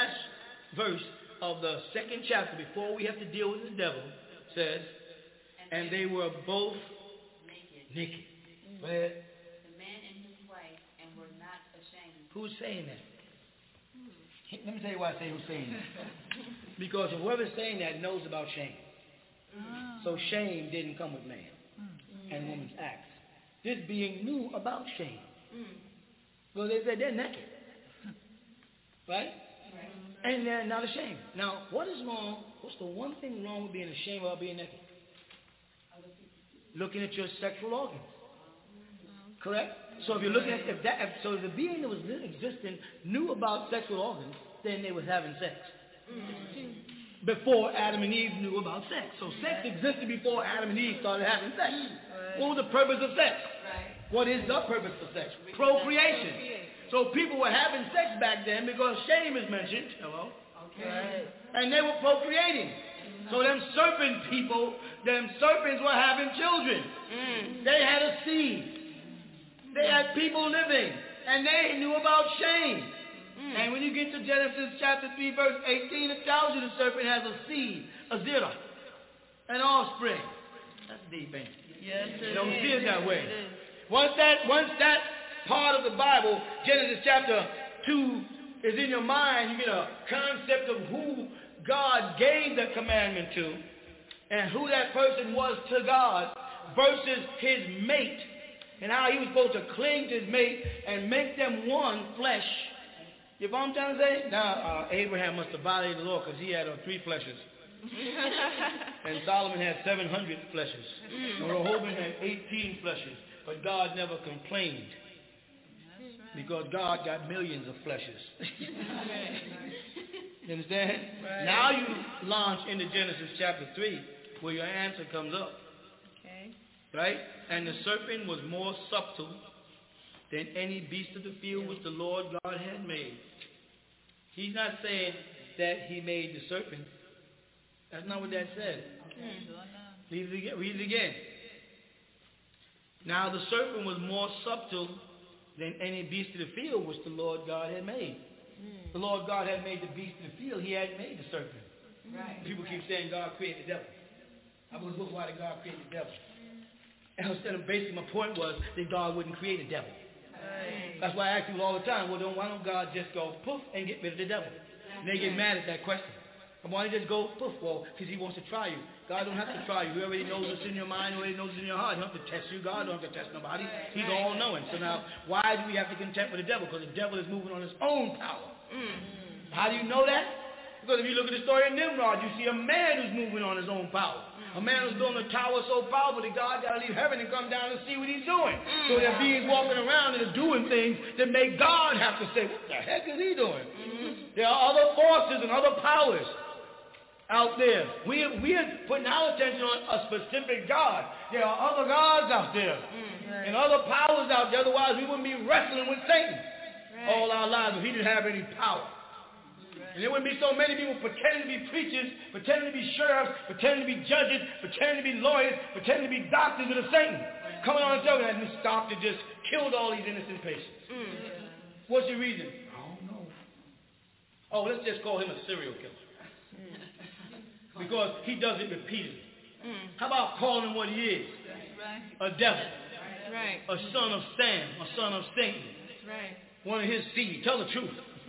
of the second chapter, before we have to deal with the devil, says, and they were both naked. Go ahead. The man and his wife, and were not ashamed. Who's saying that? Let me tell you why I say who's saying that. Because whoever's saying that knows about shame. So shame didn't come with man and woman's acts. This being knew about shame. Well, they said they're naked. Right? And they're not ashamed. Now, what is wrong? What's the one thing wrong with being ashamed about being naked? Looking at your sexual organs. Correct? So if you're looking at so the being that was existing knew about sexual organs, then they was having sex. Before Adam and Eve knew about sex. So sex existed before Adam and Eve started having sex. What was the purpose of sex? What is the purpose of sex? Procreation. So people were having sex back then because shame is mentioned. Hello? Okay. And they were procreating. So them serpents were having children. They had a seed. They had people living. And they knew about shame. And when you get to Genesis chapter 3, verse 18, it tells you the serpent has a seed, a zera, an offspring. That's deep, ain't it? Yes, you don't see it that way. Once that part of the Bible, Genesis chapter 2, is in your mind, you get a concept of who God gave the commandment to and who that person was to God versus his mate and how he was supposed to cling to his mate and make them one flesh. You know what I'm trying to say? Now, Abraham must have violated the law because he had 3 fleshes. And Solomon had 700 fleshes. And Rehoboam had 18 fleshes. But God never complained. Because God got millions of fleshes. You understand? Right. Now you launch into Genesis chapter 3 where your answer comes up. Okay. Right? And the serpent was more subtle than any beast of the field which the Lord God had made. He's not saying that he made the serpent. That's not what that says. Read it again. Now the serpent was more subtle than any beast of the field which the Lord God had made. The Lord God had made the beast of the field. He hadn't made the serpent. Right. People keep saying God created the devil. I was looking why did God create the devil. And instead of basically my point was that God wouldn't create a devil. Right. That's why I ask people all the time, well, why don't God just go poof and get rid of the devil? And they get mad at that question. And why don't he just go poof? Well, because he wants to try you. God don't have to try you. He already knows what's in your mind. He already knows what's in your heart. He don't have to test you. God don't have to test nobody. He's all-knowing. So now, why do we have to contend with the devil? Because the devil is moving on his own power. How do you know that? Because if you look at the story of Nimrod, you see a man who's moving on his own power. A man who's building a tower so powerful that God got to leave heaven and come down and see what he's doing. So there are beings walking around and doing things that make God have to say, what the heck is he doing? There are other forces and other powers out there. We are putting our attention on a specific God. There are other gods out there and other powers out there. Otherwise, we wouldn't be wrestling with Satan all our lives if he didn't have any power. And there wouldn't be so many people pretending to be preachers, pretending to be sheriffs, pretending to be judges, pretending to be lawyers, pretending to be doctors of the Satan. Coming on and telling that this doctor just killed all these innocent patients. What's your reason? I don't know. Oh, let's just call him a serial killer. Because he does it repeatedly. How about calling him what he is? A devil. A son of Sam, a son of Satan. One of his seed. Tell the truth.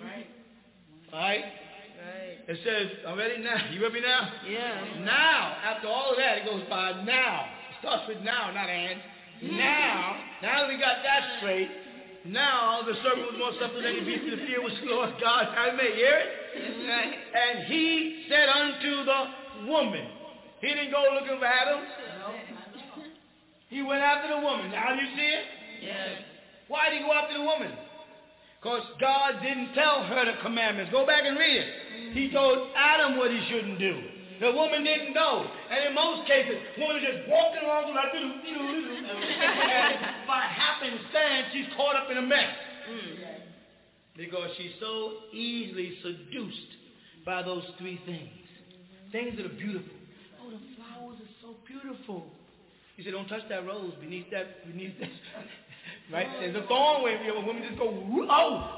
All right? It says, I'm ready now. You with me now? Yeah. Now, after all of that, it goes by now. It starts with now, not and. Now that we got that straight, now the serpent was more subtle than any beast of the field which the Lord God had made. You hear it? Right. And he said unto the woman. He didn't go looking for Adam. No. He went after the woman. Now you see it? Yes. Why did he go after the woman? Because God didn't tell her the commandments. Go back and read it. He told Adam what he shouldn't do. The woman didn't know. And in most cases, woman is just walking along like and by happenstance, she's caught up in a mess. Because she's so easily seduced by those 3 things. Things that are beautiful. Oh, the flowers are so beautiful. He said, don't touch that rose beneath that. Right? There's a thorn where a woman just go, oh!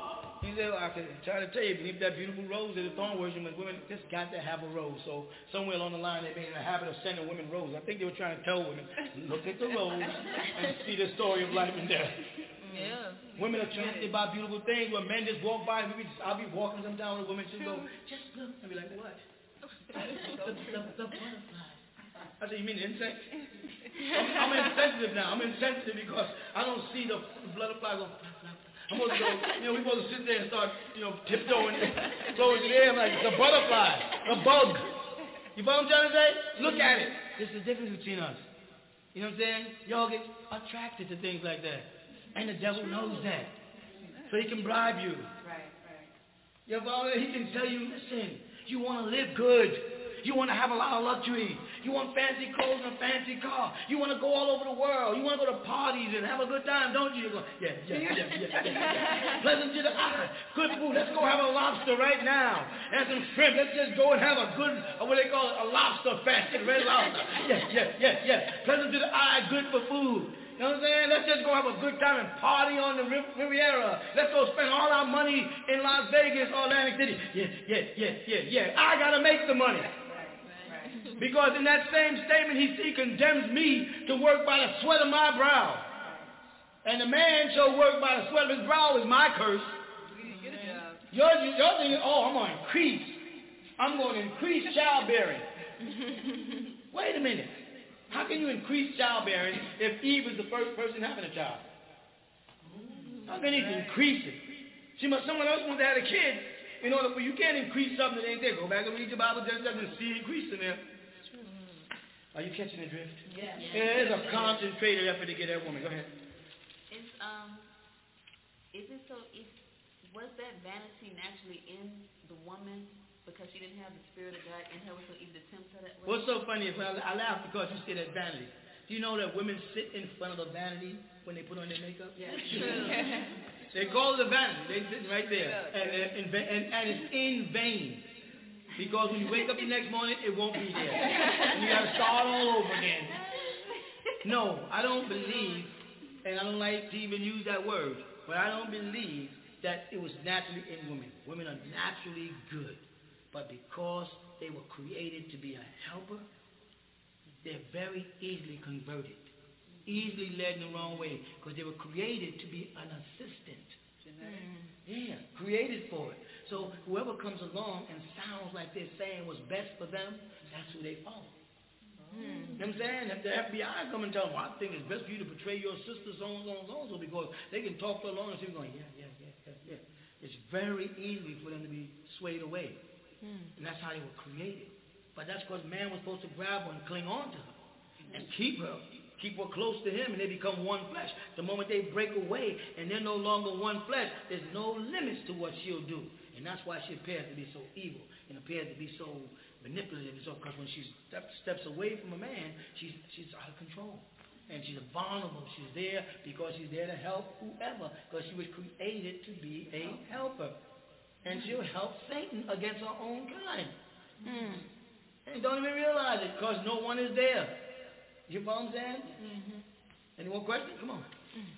He said, well, I can try to tell you, beneath that beautiful rose is a thorn worship, and women just got to have a rose. So somewhere along the line, they made a habit of sending women roses. I think they were trying to tell women, look at the rose and see the story of life and death. Yeah. Women are attracted by beautiful things. When men just walk by, I'll be walking sometimes with a woman, she'll go, just look. I'll be like, what? The butterfly. I said, you mean insect? I'm insensitive now. I'm insensitive because I don't see the butterfly go. I'm supposed to go, we're supposed to sit there and start, tiptoeing, floating in the air. I'm like, it's a butterfly, a bug. You know what I'm trying to say? Look at it. There's the difference between us. You know what I'm saying? Y'all get attracted to things like that. And the devil knows that. So he can bribe you. Right. Your father, he can tell you, listen, you want to live good. You want to have a lot of luxury. You want fancy clothes and a fancy car. You want to go all over the world. You want to go to parties and have a good time, don't you? You go, yeah. Pleasant to the eye. Good food. Let's go have a lobster right now. And some shrimp. Let's just go and have a good, what they call it, a lobster fest. Red lobster. Yeah. Pleasant to the eye. Good for food. You know what I'm saying? Let's just go have a good time and party on the Riviera. Let's go spend all our money in Las Vegas or Atlantic City. Yeah. I got to make the money. Because in that same statement, he condemns me to work by the sweat of my brow. And the man shall work by the sweat of his brow is my curse. You're thinking, I'm going to increase. I'm going to increase childbearing. Wait a minute. How can you increase childbearing if Eve is the first person having a child? How can you increase it? Someone else wants to have a kid. In order for you can't increase something that ain't there. Go back and read your Bible, just doesn't see increase in there. Are you catching the drift? Yeah. There's a concentrated effort to get that woman. Go ahead. Was that vanity naturally in the woman because she didn't have the Spirit of God in her, so even the tempt her that way? What's so funny is I laugh because you say that vanity. Do you know that women sit in front of the vanity when they put on their makeup? Yeah. They call it a vanity. They're sitting right there. And it's in vain. Because when you wake up the next morning, it won't be there. And you got to start all over again. No, I don't believe, and I don't like to even use that word, but I don't believe that it was naturally in women. Women are naturally good. But because they were created to be a helper, they're very easily converted. Easily led in the wrong way. Because they were created to be an assistant. Yeah, created for it. So whoever comes along and sounds like they're saying what's best for them, that's who they follow. You know what I'm saying? If the FBI come and tell them, I think it's best for you to betray your sister so because they can talk for long and she's going, yeah. It's very easy for them to be swayed away. And that's how they were created. But that's because man was supposed to grab her and cling on to her and keep her close to him, and they become one flesh. The moment they break away and they're no longer one flesh, there's no limits to what she'll do. And that's why she appears to be so evil and appears to be so manipulative. Because when she steps away from a man, she's out of control. And she's vulnerable. She's there because she's there to help whoever, because she was created to be a helper. And she'll help Satan against her own kind. And don't even realize it because no one is there. You know what I'm saying? Any more questions? Come on.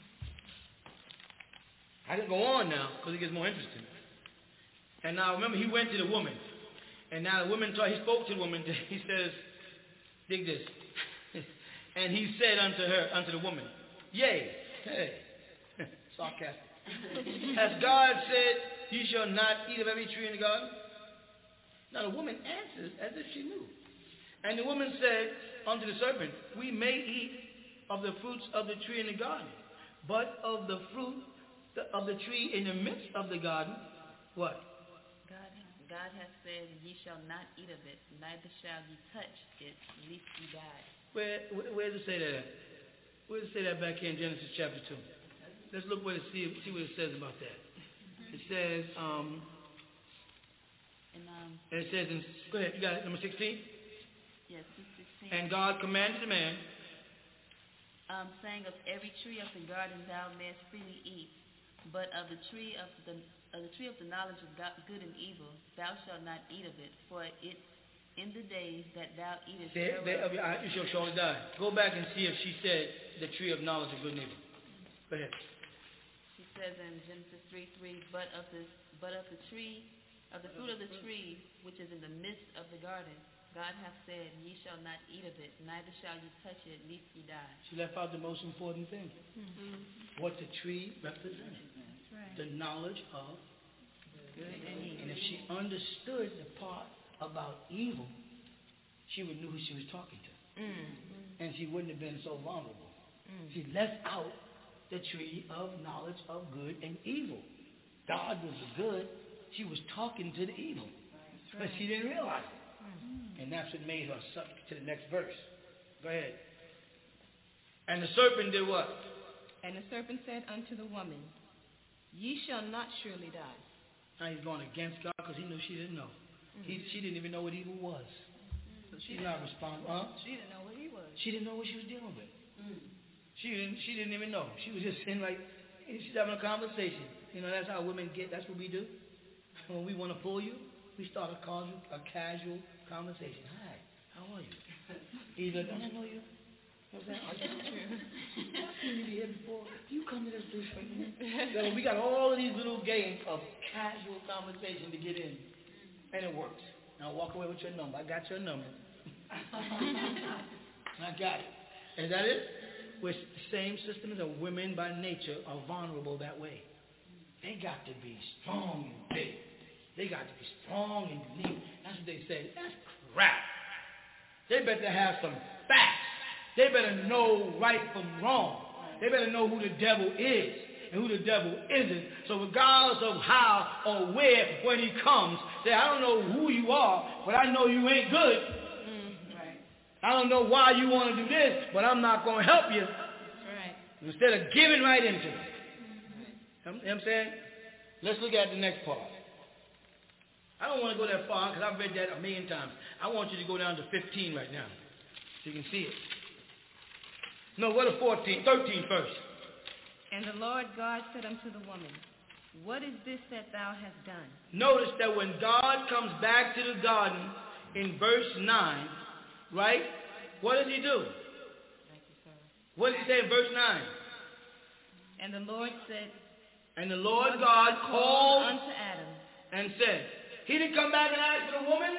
I can go on now because it gets more interesting. And now remember, he went to the woman. And now the woman, he spoke to the woman. He says, dig this. And he said unto the woman, yea, hey, sarcastic. Has God said, you shall not eat of every tree in the garden? Now the woman answers as if she knew. And the woman said unto the serpent, we may eat of the fruits of the tree in the garden, but of the fruit of the tree in the midst of the garden, what? God has said, ye shall not eat of it, neither shall ye touch it, lest ye die. Where does it say that at? Where does it say that back here in Genesis chapter 2? Let's look see what it says about that. It says, it says go ahead, you got it, number 16? Yes, 16. And God commanded the man, saying, of every tree of the garden thou mayest freely eat, but of the tree of the knowledge of good and evil thou shalt not eat of it, for it in the days that thou eatest you shall surely die. Go back and see if she said the tree of knowledge of good and evil. Go ahead. She says in Genesis 3:3, but of the fruit of the tree which is in the midst of the garden, God hath said, ye shall not eat of it, neither shall you touch it, lest ye die. She left out the most important thing. What the tree represented. The knowledge of good and evil. And if she understood the part about evil, she would know who she was talking to. And she wouldn't have been so vulnerable. She left out the tree of knowledge of good and evil. God was the good. She was talking to the evil. But she didn't realize it. And that's what made her subject to the next verse. Go ahead. And the serpent did what? And the serpent said unto the woman, ye shall not surely die. Now he's going against God because he knew she didn't know. She didn't even know what evil was. So she's not responsible. She didn't know what he was. She didn't know what she was dealing with. She didn't even know. She was just sitting like, she's having a conversation. You know, that's how women get. That's what we do. When we want to pull you, we start a casual conversation. Hi, how are you? Either, I don't know you. I've seen you here before. You come to this place right now. So we got all of these little games of casual conversation to get in. And it works. Now walk away with your number. I got your number. I got it. Is that it? We're the same systems of women by nature are vulnerable that way. They got to be strong and big. They got to be strong and believe. That's what they say. That's crap. They better have some facts. They better know right from wrong. They better know who the devil is and who the devil isn't. So regardless of how or where, when he comes, say, I don't know who you are, but I know you ain't good. I don't know why you want to do this, but I'm not going to help you. Instead of giving right into it. You know what I'm saying? Let's look at the next part. I don't want to go that far because I've read that a million times. I want you to go down to 15 right now so you can see it. No, go to 13 first. And the Lord God said unto the woman, what is this that thou hast done? Notice that when God comes back to the garden in verse 9, right, what does he do? What did he say in verse 9? And the Lord said, and the Lord God called unto Adam and said, he didn't come back and ask for the woman?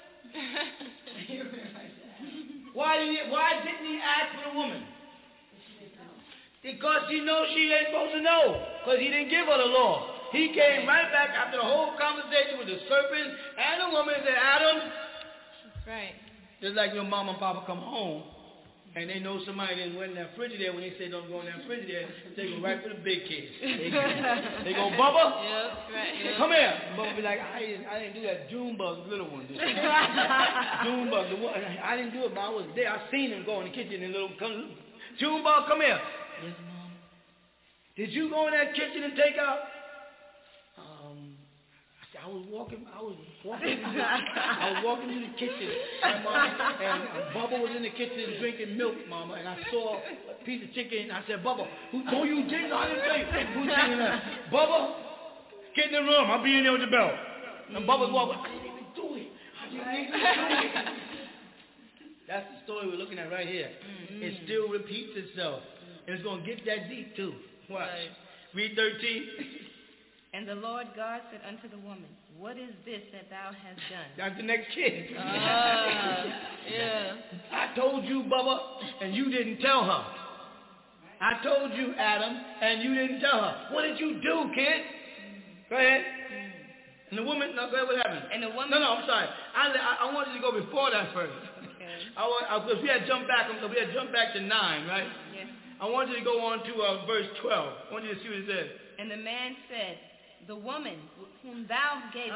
Why didn't he ask for the woman? Because he knows she ain't supposed to know. Because he didn't give her the law. He came right back after the whole conversation with the serpent and the woman and said, Adam. That's right. Just like your mom and papa come home and they know somebody didn't went in that frigidaire. When they say don't go in that frigidaire, they go right for the big kids. They go, Bubba, come here. Bubba be like, I didn't do that. Junebug, the little one. Junebug, I didn't do it, but I was there. I seen him go in the kitchen and Junebug, come here. Yes, Mom. Did you go in that kitchen and take out? I was walking to the kitchen, and Bubba was in the kitchen drinking milk, Mama, and I saw a piece of chicken. I said, Bubba, who told you chicken? I didn't tell you. Who's chicken that? Bubba, get in the room. I'll be in there with the bell. And Bubba's walking. I didn't even do it. That's the story we're looking at right here. It still repeats itself. And it's going to get that deep, too. Watch. Read 13. And the Lord God said unto the woman, what is this that thou hast done? That's the next kid. Yeah. I told you, Bubba, and you didn't tell her. I told you, Adam, and you didn't tell her. What did you do, kid? Go ahead. And the woman, no, go ahead, what happened? And the woman. No, I'm sorry. I wanted to go before that first. Okay. Because we had jumped back to 9, right? Yes. I want you to go on to verse 12. I want you to see what it says. And the man said, the woman whom thou gavest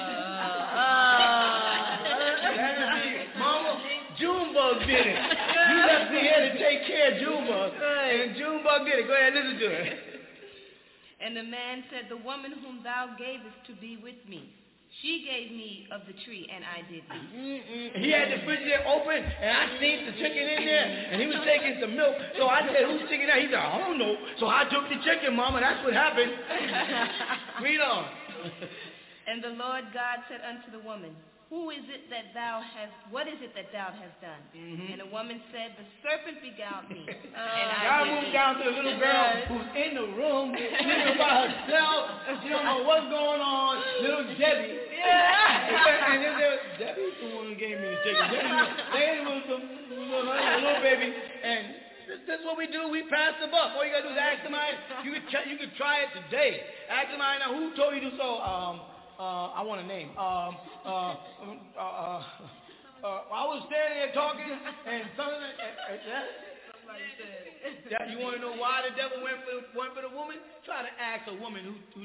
Mama, Junebug did it. You left me here to take care of Junebug, and Junebug did it. Go ahead, listen to it. And the man said, the woman whom thou gavest to be with me, she gave me of the tree, and I did eat. He had the frigidaire open, and I seen the chicken in there, and he was taking some milk. So I said, who's chicken that? He said, I don't know. So I took the chicken, Mama. That's what happened. Read on. And the Lord God said unto the woman, what is it that thou hast done? And the woman said, the serpent beguiled me. And I moved down to the little girl who's in the room, living by herself. She don't know what's going on. Little Debbie. And then Debbie's the one who gave me the chicken. Debbie was a little baby. And this is what we do. We pass the buck. All you got to do is ask somebody. You could try it today. Ask somebody, now, who told you to do so? I want a name. I was standing there talking, and somebody said, you want to know why the devil went for the woman? Try to ask a woman who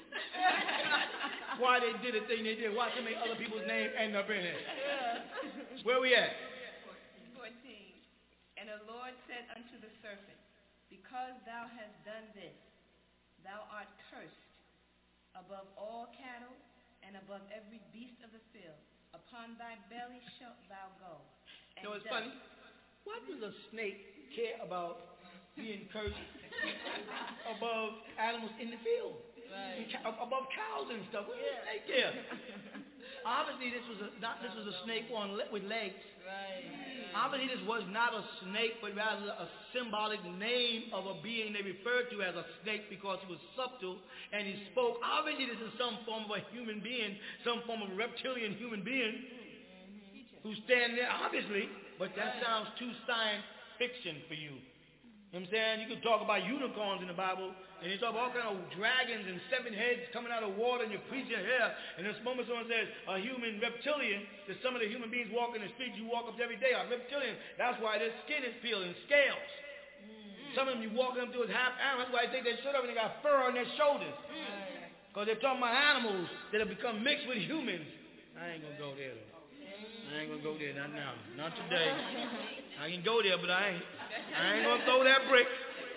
why they did the thing they did. Watch how many other people's names end up in it. Where we at? 14. And the Lord said unto the serpent, because thou hast done this, thou art cursed above all cattle and above every beast of the field. Upon thy belly shalt thou go. You know, it's funny. Why does a snake care about being cursed above animals in the field? Right. Above cows and stuff. What does a snake care? Obviously, this was a snake with legs. Right. Obviously, this was not a snake, but rather a symbolic name of a being they referred to as a snake because he was subtle and he spoke. Obviously, this is some form of a human being, some form of a reptilian human being who's standing there, obviously, but that sounds too science fiction for you. You know what I'm saying? You can talk about unicorns in the Bible, and you talk about all kind of dragons and 7 heads coming out of water, and you're preaching here, and this moment someone says, a human reptilian, that some of the human beings walk in the streets you walk up to every day are reptilian. That's why their skin is peeled and scales. Some of them you walk up to is half animal. That's why they take their shirt off and they got fur on their shoulders. Because they're talking about animals that have become mixed with humans. I ain't going to go there, though. I ain't going to go there, not now. Not today. I can go there, but I ain't going to throw that brick.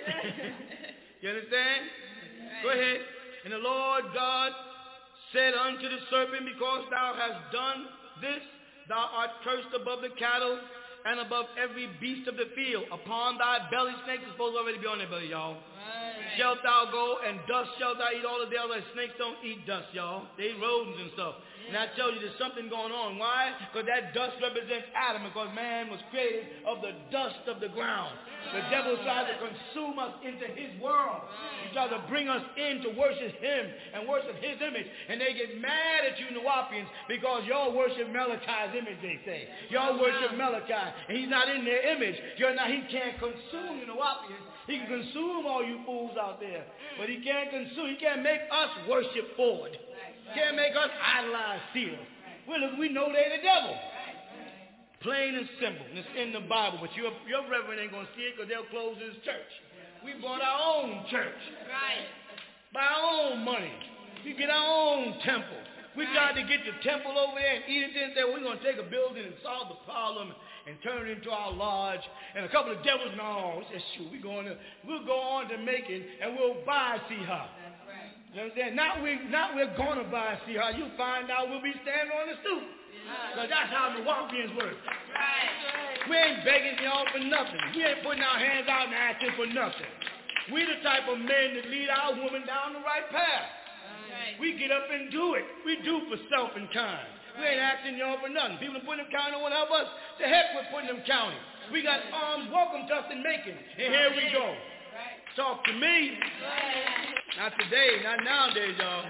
You understand? Go ahead. And the Lord God said unto the serpent, because thou hast done this, thou art cursed above the cattle and above every beast of the field. Upon thy belly, snakes are supposed to already be on their belly, y'all. Right. Shalt thou go, and dust shalt thou eat all the day. Snakes don't eat dust, y'all. They eat rodents and stuff. And I tell you, there's something going on. Why? Because that dust represents Adam, because man was created of the dust of the ground. The devil tries to consume us into his world. He tries to bring us in to worship him and worship his image. And they get mad at you Nuwapians because y'all worship Malachi's image, they say. Y'all worship Malachi, and he's not in their image. He can't consume you Nuwapians. He can consume all you fools out there. But he can't make us worship Ford. Can't make us idolize Sears. We know they're the devil. Plain and simple. And it's in the Bible. But your reverend ain't going to see it because they'll close his church. We bought our own church. Right. By our own money. We get our own temple. We tried to get the temple over there and eat it and say, well, we're going to take a building and solve the problem and turn it into our lodge. And a couple of devils, no, it's just shoot. We'll go on to Macon and we'll buy Seahawks. You know what I'm saying? Not we're going to buy Seahawks. You'll find out we'll be standing on the stoop. Because that's how the Nuwapians work. Right. We ain't begging y'all for nothing. We ain't putting our hands out and asking for nothing. We the type of men that lead our women down the right path. Right. We get up and do it. We do for self and kind. We ain't asking y'all for nothing. People in Putnam County don't want to help us. To heck with Putnam County. We got arms welcome to us in Macon. And here we go. Talk to me. Not today, not nowadays, y'all.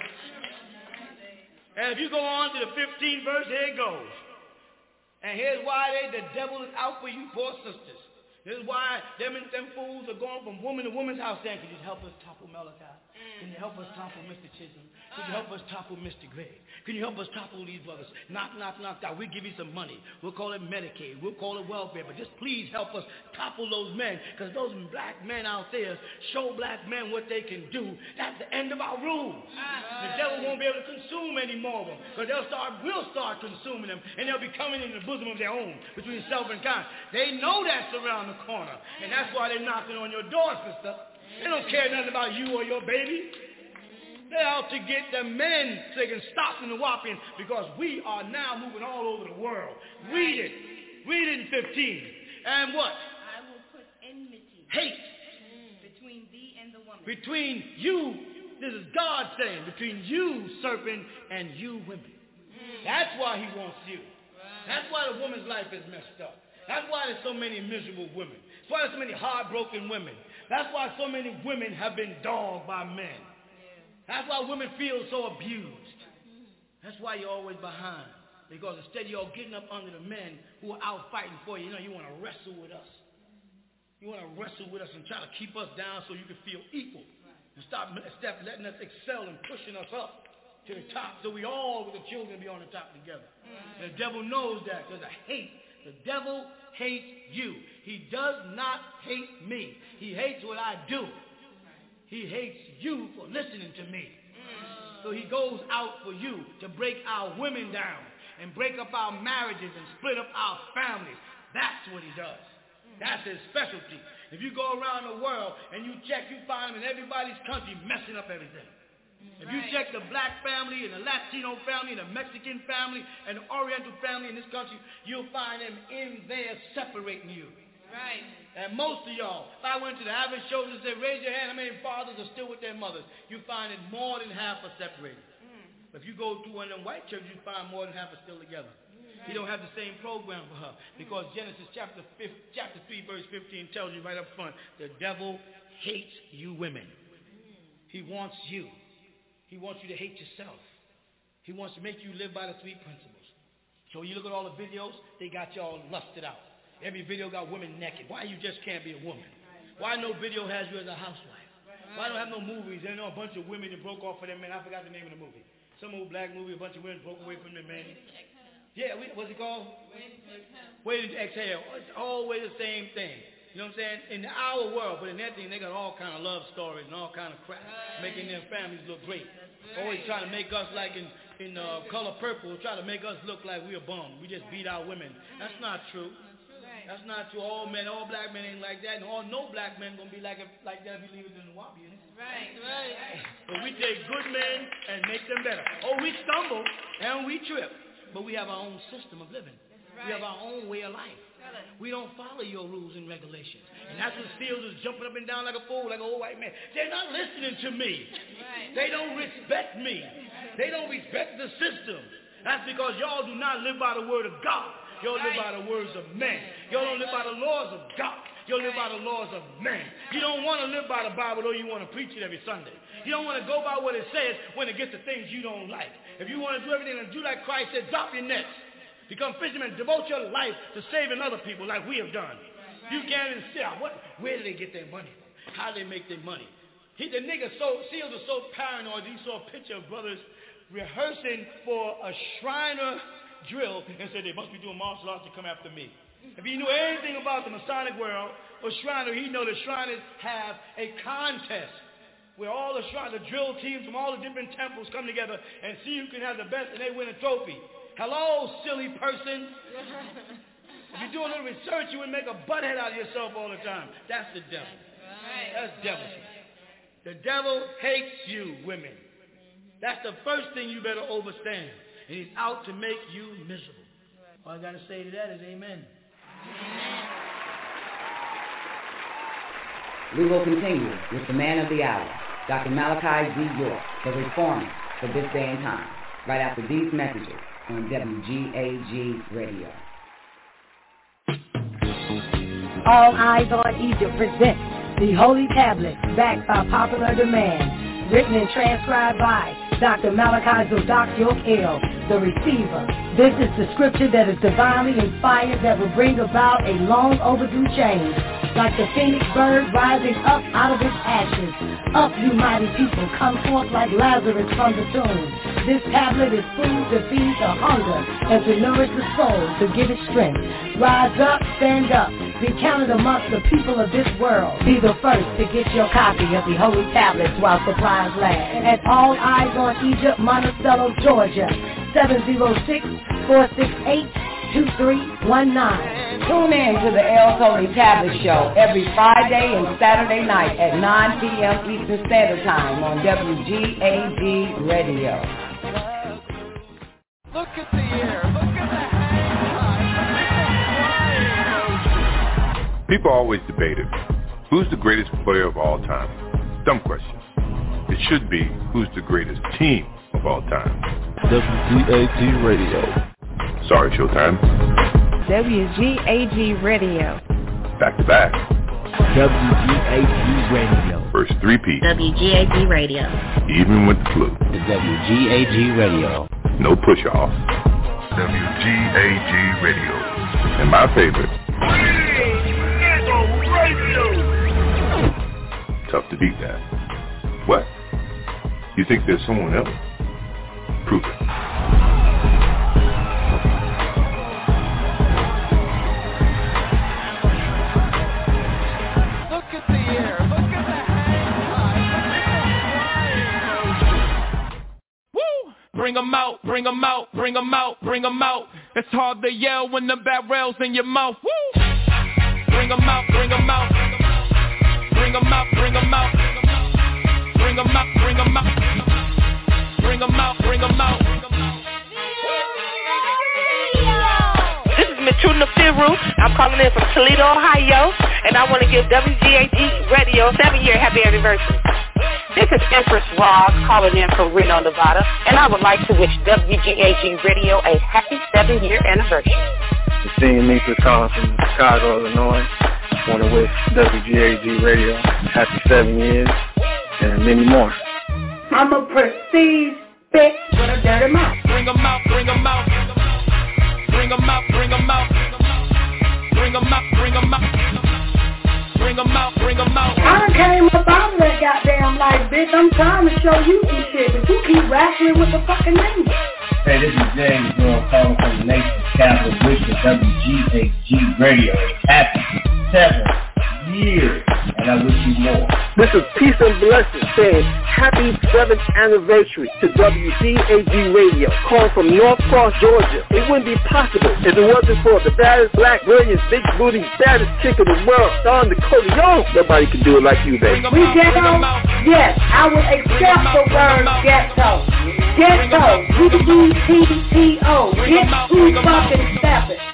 And if you go on to the 15th verse, here it goes. And here's why the devil is out for you poor sisters. This is why them fools are going from woman to woman's house saying, can you help us topple Malachi? Can you help us topple Mr. Chisholm? Can you help us topple Mr. Gray? Can you help us topple these brothers? Knock out. We'll give you some money. We'll call it Medicaid. We'll call it welfare. But just please help us topple those men, because those black men out there show black men what they can do. That's the end of our rule. The devil won't be able to consume any more of them, because we'll start consuming them, and they'll be coming in the bosom of their own, between self and kind. They know that's around the corner, and that's why they're knocking on your door, sister. They don't care nothing about you or your baby. They're out to get the men so they can stop the Nuwapians, because we are now moving all over the world. Read it. Read it in 15. And what? I will put enmity. Hate. Between thee and the woman. Between you, this is God saying, between you, serpent, and you, women. That's why he wants you. That's why the woman's life is messed up. That's why there's so many miserable women. That's why there's so many heartbroken women. That's why so many women have been dogged by men. That's why women feel so abused. That's why you're always behind. Because instead of y'all getting up under the men who are out fighting for you, you want to wrestle with us. You want to wrestle with us and try to keep us down so you can feel equal. And stop letting us excel and pushing us up to the top so we all, with the children, be on the top together. The devil knows that. There's a hate. The devil hates you. He does not hate me. He hates what I do. He hates you for listening to me. So he goes out for you to break our women down and break up our marriages and split up our families. That's what he does. That's his specialty. If you go around the world and you check, you find him in everybody's country messing up everything. If you check the black family and the Latino family and the Mexican family and the Oriental family in this country, you'll find them in there separating you. Right. And most of y'all, if I went to the average shows and said, raise your hand, how many fathers are still with their mothers? You find that more than half are separated. But if you go to one of them white churches, you find more than half are still together. He don't have the same program for her. Because Genesis chapter 3, verse 15 tells you right up front, the devil hates you women. He wants you. He wants you to hate yourself. He wants to make you live by the 3 principles. So you look at all the videos, they got y'all lusted out. Every video got women naked. Why you just can't be a woman? Why no video has you as a housewife? Why don't have no movies? There know a bunch of women that broke off for them men. I forgot the name of the movie. Some old black movie, a bunch of women broke away from their men. Yeah, what's it called? Waiting to Exhale. It's always the same thing. You know what I'm saying? In our world, but in that thing, they got all kind of love stories and all kind of crap, making their families look great. Always trying to make us like in Color Purple, try to make us look like we're bums. We just beat our women. That's not true. That's not true. All black men ain't like that, and no black men gonna be like that if you leave it in the Wabi. Right. But we take good men and make them better. Oh, we stumble and we trip, but we have our own system of living. We have our own way of life. We don't follow your rules and regulations. And that's what Steele is jumping up and down like a fool, like an old white man. They're not listening to me. They don't respect me. They don't respect the system. That's because y'all do not live by the word of God. Y'all live by the words of men. Y'all don't live by the laws of God. You'll live by the laws of men. You don't want to live by the Bible, though you want to preach it every Sunday. You don't want to go by what it says when it gets to things you don't like. If you want to do everything and do like Christ said, drop your nets. Become fishermen. Devote your life to saving other people like we have done. You can't even see where do they get their money from? How do they make their money? The nigga Seals are so paranoid. He saw a picture of brothers rehearsing for a Shriner drill and said they must be doing martial arts to come after me. If he knew anything about the Masonic world or Shriner, he'd know that Shriners have a contest where all the drill teams from all the different temples come together and see who can have the best and they win a trophy. Hello, silly person. If you do a little research, you would make a butthead out of yourself all the time. That's the devil. That's devil. The devil hates you, women. That's the first thing you better understand. And he's out to make you miserable. All I got to say to that is amen. We will continue with the man of the hour, Dr. Malachi Z. York, the reformer for this day and time, right after these messages on WGAG Radio. All Eyes on Egypt presents the Holy Tablets, backed by popular demand, written and transcribed by Dr. Malachi Zadok York L., the receiver. This is the scripture that is divinely inspired that will bring about a long overdue change. Like the phoenix bird rising up out of its ashes. Up, you mighty people, come forth like Lazarus from the tomb. This tablet is food to feed the hunger and to nourish the soul, to give it strength. Rise up, stand up, be counted amongst the people of this world. Be the first to get your copy of the Holy Tablets while supplies last. At All Eyes on Egypt, Monticello, Georgia, 706-468-2319. Tune in to the El Holy Tablet Show every Friday and Saturday night at 9 p.m. Eastern Standard Time on WGAG Radio. Look at the air. Look at the hang. People always debated, who's the greatest player of all time? Dumb question. It should be, who's the greatest team of all time? WGAG Radio. Sorry, Showtime. WGAG Radio. Back to back. WGAG Radio. First three-peat. WGAG Radio. Even with the flu. The WGAG Radio. No push-off. WGAG Radio. And my favorite. Radio. Tough to beat that. What? You think there's someone else? Prove it. Look at the air. Look at the hang. Woo! Bring 'em out, bring 'em out, bring 'em out, bring 'em out. It's hard to yell when the barrel's in your mouth. Woo! Bring 'em out, bring 'em out. Bring 'em out, bring 'em out. Bring 'em out, bring 'em out. Bring 'em out, bring 'em out. This is Mitruna Firu. I'm calling in from Toledo, Ohio, and I want to give WGAG Radio 7-year happy anniversary. This is Empress Ross calling in from Reno, Nevada, and I would like to wish WGAG Radio a happy 7-year anniversary. Christine Nisa calling from Chicago, Illinois. I want to wish WGAG Radio happy 7 years and many more. I'm a prestige bitch with a dirty mouth. Bring 'em out, bring 'em out. Bring 'em out, bring 'em out. Bring 'em out, bring 'em out. Bring 'em out, bring 'em out. I done came up out of that goddamn life, bitch. I'm trying to show you some shit, but you keep wrestling with the fucking name. Hey, this is James Earl calling from the nation's capital, wishing WGAG Radio happy 7 years, and I wish you more. This is Peace and Blessings saying happy 7th anniversary to WGAG Radio, calling from North Cross, Georgia. It wouldn't be possible if it wasn't for the baddest, black, brilliant, big booty, baddest chick in the world, Don Dakota Young. Nobody can do it like you, baby. We ghetto? Yes, I will accept the word ghetto. Ghetto. G-E-T-T-O. Get who fucking step it.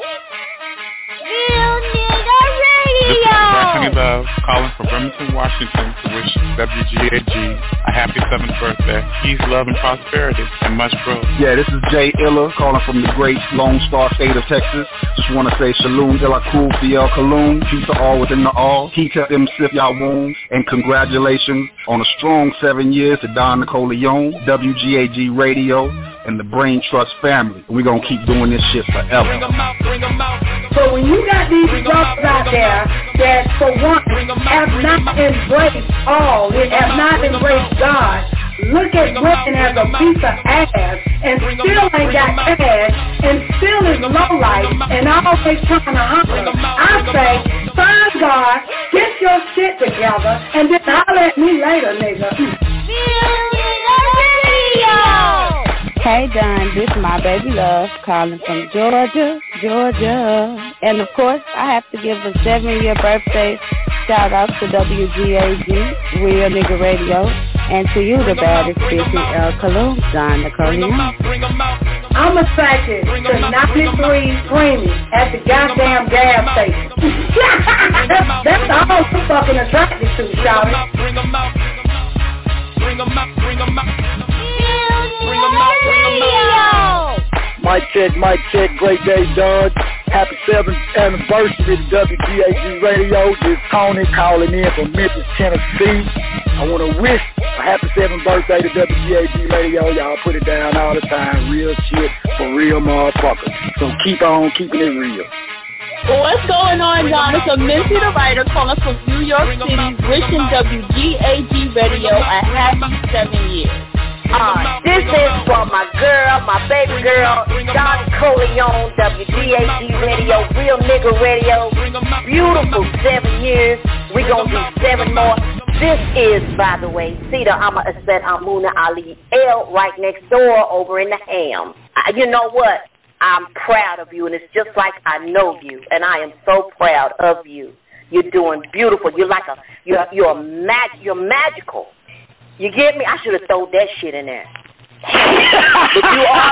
This is Bethany Love calling from Bremerton, Washington to wish WGAG a happy 7th birthday, peace, love, and prosperity, and much growth. Yeah, this is Jay Illa calling from the great Lone Star State of Texas. Just want to say Shalom de la Cool Fiel Kaloon, peace to all within the all, Kita M. Sif Yawon, and congratulations on a strong 7 years to Don Nicola Young, WGAG Radio, and the Brain Trust family. We're going to keep doing this shit forever. Bring 'em out, bring 'em out. So when you got these brothers out there that for one have not embraced all, that have not embraced God, look at women as a piece of ass and still ain't got ass and still is low life and always trying to holler. I say, find God, get your shit together, and then holler at me later, nigga. Hey Don, this is my baby love calling from Georgia. And of course, I have to give a 7-year birthday shout out to WGAG, Real Nigga Radio, and to you, the baddest bitch in El Kaloon, Don Nicola. I'm attracted to 93 Creamy at the goddamn gas station. That's all I'm fucking attracted to, shawty. Bring 'em out, bring 'em out. Mic check, great day, Don. Happy 7th anniversary to WGAG Radio. This is Tony calling in from Memphis, Tennessee. I want to wish a happy 7th birthday to WGAG Radio. Y'all put it down all the time. Real shit for real motherfuckers. So keep on keeping it real. What's going on, John? It's Minty the writer calling from New York City, wishing WGAG Radio a happy 7 years. This is for my girl, my baby girl, Don Coleon, WGAG Radio, Real Nigga Radio. Beautiful 7 years. We're going to do 7 more. This is, by the way, Sita Amma Aset Amuna Ali L right next door over in the Ham. You know what? I'm proud of you, and it's just like I know you, and I am so proud of you. You're doing beautiful. You're like you're magical. You get me? I should have thrown that shit in there. But you are.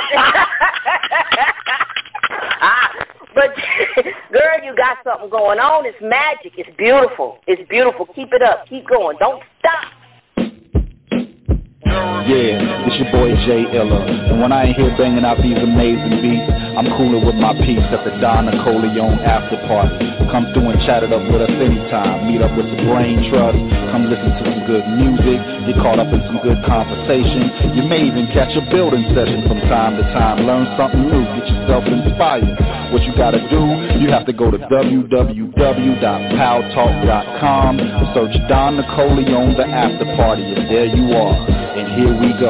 But girl, you got something going on. It's magic. It's beautiful. It's beautiful. Keep it up. Keep going. Don't stop. Yeah, it's your boy Jay Illa. And when I ain't here banging out these amazing beats, I'm cooling with my peeps at the Don Nicoleone after party. Come through and chat it up with us anytime. Meet up with the Brain Trust. Come listen to some good music. Get caught up in some good conversation. You may even catch a building session from time to time. Learn something new. Get yourself inspired. What you gotta do, you have to go to www.paltalk.com and search Don Nicoleone the after party, and there you are. And here we go.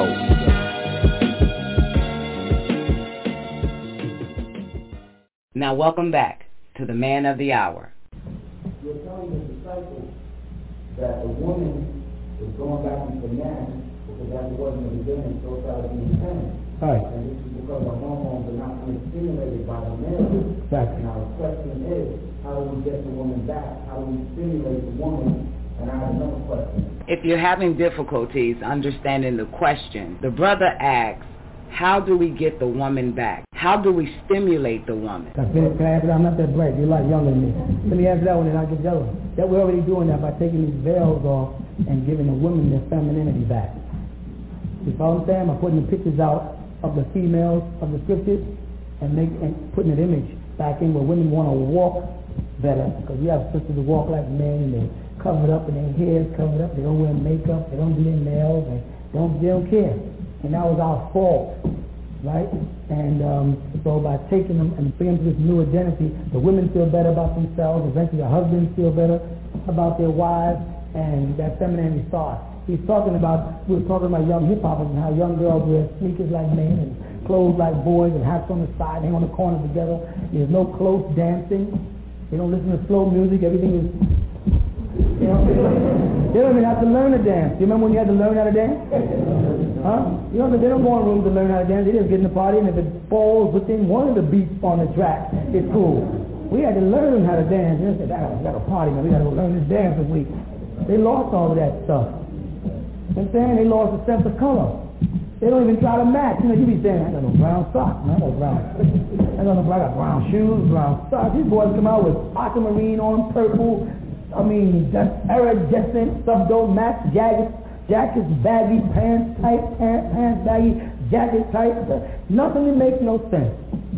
Now welcome back to the Man of the Hour. You're telling the disciples that the woman is going back into man because that wasn't the beginning, so it's out of being man. Right. And this is because the hormones are not being stimulated by the male. Exactly. Now the question is, how do we get the woman back? How do we stimulate the woman? And I have another question. If you're having difficulties understanding the question, the brother asks, how do we get the woman back? How do we stimulate the woman? Can I answer that? I'm not that bright. You're a lot younger than me. Let me answer that one and I'll get the other one. That we're already doing that by taking these veils off and giving the women their femininity back. You follow what I'm saying? By putting the pictures out of the females of the scriptures and putting an image back in where women want to walk better. Because we have sisters who walk like men and they covered up and their hair is covered up. They don't wear makeup. They don't do their nails. They don't care. And that was our fault, right? And so by taking them and bringing them to this new identity, the women feel better about themselves. Eventually the husbands feel better about their wives, and that femininity starts. We were talking about young hip-hoppers and how young girls wear sneakers like men and clothes like boys and hats on the side, hang on the corner together. There's no close dancing. They don't listen to slow music. Everything is... You know, they don't even have to learn to dance. You remember when you had to learn how to dance? Huh? You know, they don't go in rooms to learn how to dance. They just get in the party, and if it falls within one of the beats on the track, it's cool. We had to learn how to dance. You know, they said, we got a party, man. We got to go learn this dance this week. They lost all of that stuff. You know what I'm saying? They lost the sense of color. They don't even try to match. You know, you be saying, I got no brown socks, man. I got brown shoes, brown socks. These boys come out with aquamarine on, purple. I mean, that's iridescent stuff don't match. Jackets baggy, pants tight, pants baggy, jacket tight. Nothing that makes no sense.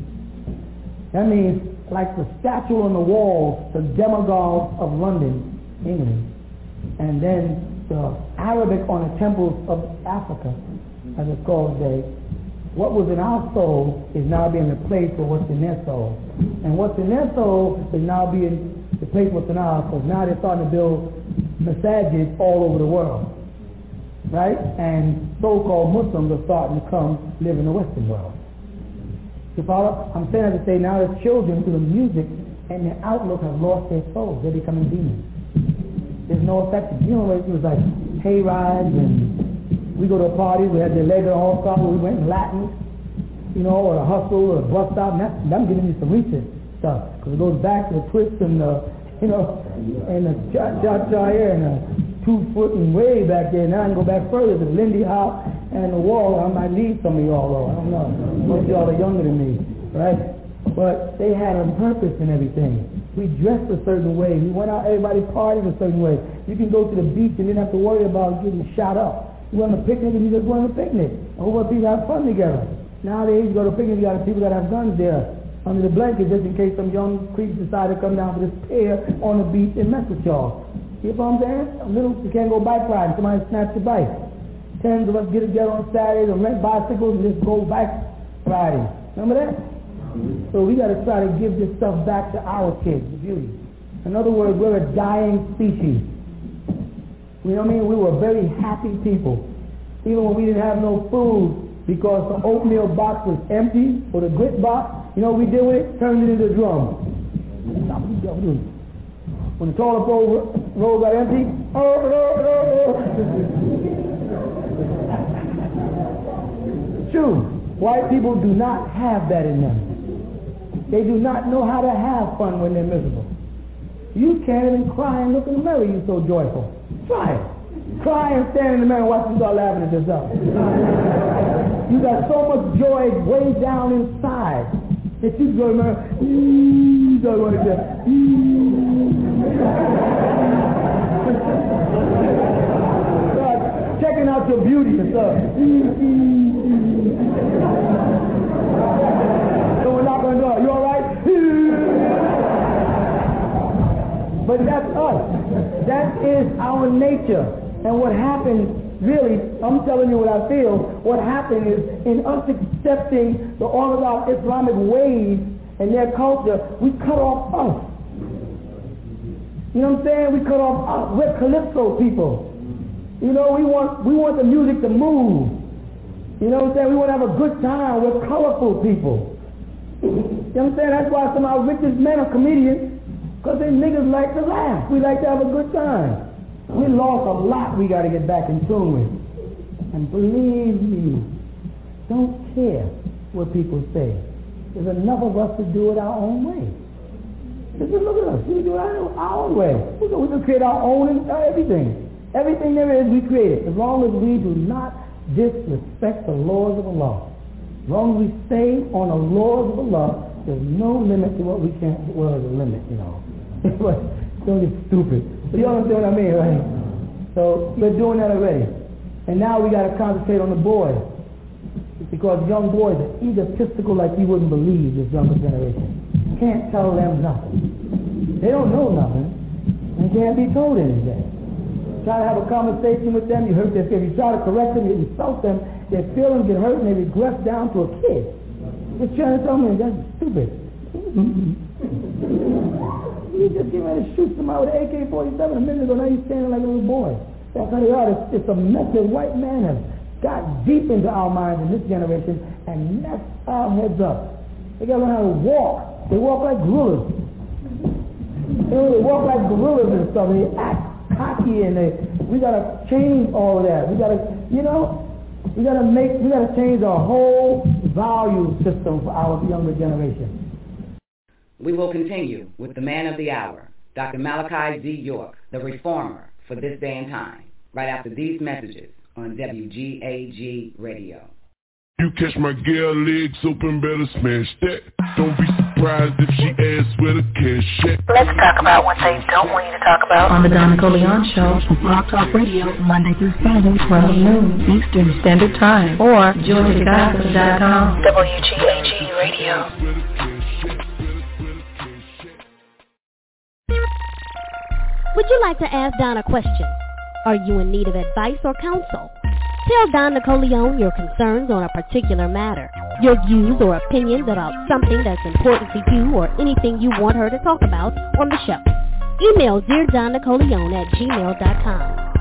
That means like the statue on the walls, the demagogues of London, England, and then the Arabic on the temples of Africa, as it's called today. What was in our soul is now being replaced with what's in their soul. And what's in their soul is now being replaced with what's in ours, because now they're starting to build masajids all over the world. Right? And so-called Muslims are starting to come live in the Western world. You follow? I'm saying that to say now that children through the music and their outlook have lost their souls. They're becoming demons. There's no effect. You know, it was like hay rides and we go to a party, we had the Lego all stop where we went in Latin, you know, or a hustle or a bus stop, and I'm giving you some recent stuff. Because it goes back to the twist and the, you know, and the cha-cha here and the 2 foot and way back there. Now I can go back further to Lindy Hop and the wall. I might need some of y'all though. I don't know. Most of y'all are younger than me, right? But they had a purpose and everything. We dressed a certain way. We went out, everybody partied a certain way. You can go to the beach and didn't have to worry about getting shot up. You went on a picnic and you just went on a picnic. A whole bunch of people have fun together. Nowadays you go to a picnic, you got people that have guns there under the blanket just in case some young creeps decide to come down for this pier on the beach and mess with y'all. You know what I'm saying? You can't go bike riding. Somebody snatch your bike. Tens of us get together on Saturdays and rent bicycles and just go bike riding. Remember that? So we got to try to give this stuff back to our kids, the beauty. In other words, we're a dying species. You know what I mean? We were very happy people. Even when we didn't have no food because the oatmeal box was empty or the grit box, you know what we did with it? Turned it into a drum. When the toilet roll got empty, True. White people do not have that in them. They do not know how to have fun when they're miserable. You can't even cry and look in the mirror, you're so joyful. Try it. Cry and stand in the mirror and watch you start laughing at yourself. You got so much joy way down inside that you go in the mirror, you go right there. Start checking out your beauty and stuff. So we're not going to do it. You all right? But that's us. That is our nature. And what happens, really, I'm telling you what I feel, what happened is in us accepting the Orthodox Islamic ways and their culture, we cut off us. You know what I'm saying? We cut off us. We're calypso people. You know, we want the music to move. You know what I'm saying? We want to have a good time. We're colorful people. You know what I'm saying? That's why some of our richest men are comedians. Because they niggas like to laugh. We like to have a good time. We lost a lot we got to get back in tune with. And believe me, don't care what people say. There's enough of us to do it our own way. Just look at us. We do it our own way. We can create our own everything. Everything there is, we create it. As long as we do not disrespect the laws of Allah. As long as we stay on the laws of Allah, there's no limit to what we can't. Well, there's a limit, you know. Don't get stupid. But you understand what I mean, right? So we're doing that already. And now we got to concentrate on the boys. Because young boys are egotistical like you wouldn't believe, this younger generation. You can't tell them nothing. They don't know nothing. They can't be told anything. Try to have a conversation with them, you hurt their feelings. You try to correct them, you insult them, their feelings get hurt and they regress down to a kid. Just trying to tell me that's stupid. You just get ready to shoot somebody with an AK-47 a minute ago, now you're standing like a little boy. That's how they are. It's a message white man has got deep into our minds in this generation and messed our heads up. They got to learn how to walk. They walk like gorillas. They walk like gorillas and stuff. They act cocky and we got to change all of that. We got to, you know, we got to change our whole value system for our younger generation. We will continue with the man of the hour, Dr. Malachi Z. York, the reformer for this day and time, right after these messages on WGAG Radio. You catch my girl legs open, better smash that. Don't be surprised if she asks where the cash at. Let's talk about what they don't want you to talk about on the Don Nicoleon Show, Blog Talk Radio, Monday through Friday, 12 noon Eastern Standard Time, or JoyToGospel.com. WGAG Radio. Would you like to ask Don a question? Are you in need of advice or counsel? Tell Don Nicoleon your concerns on a particular matter, your views or opinions about something that's important to you or anything you want her to talk about on the show. Email deardonnicoleon@gmail.com.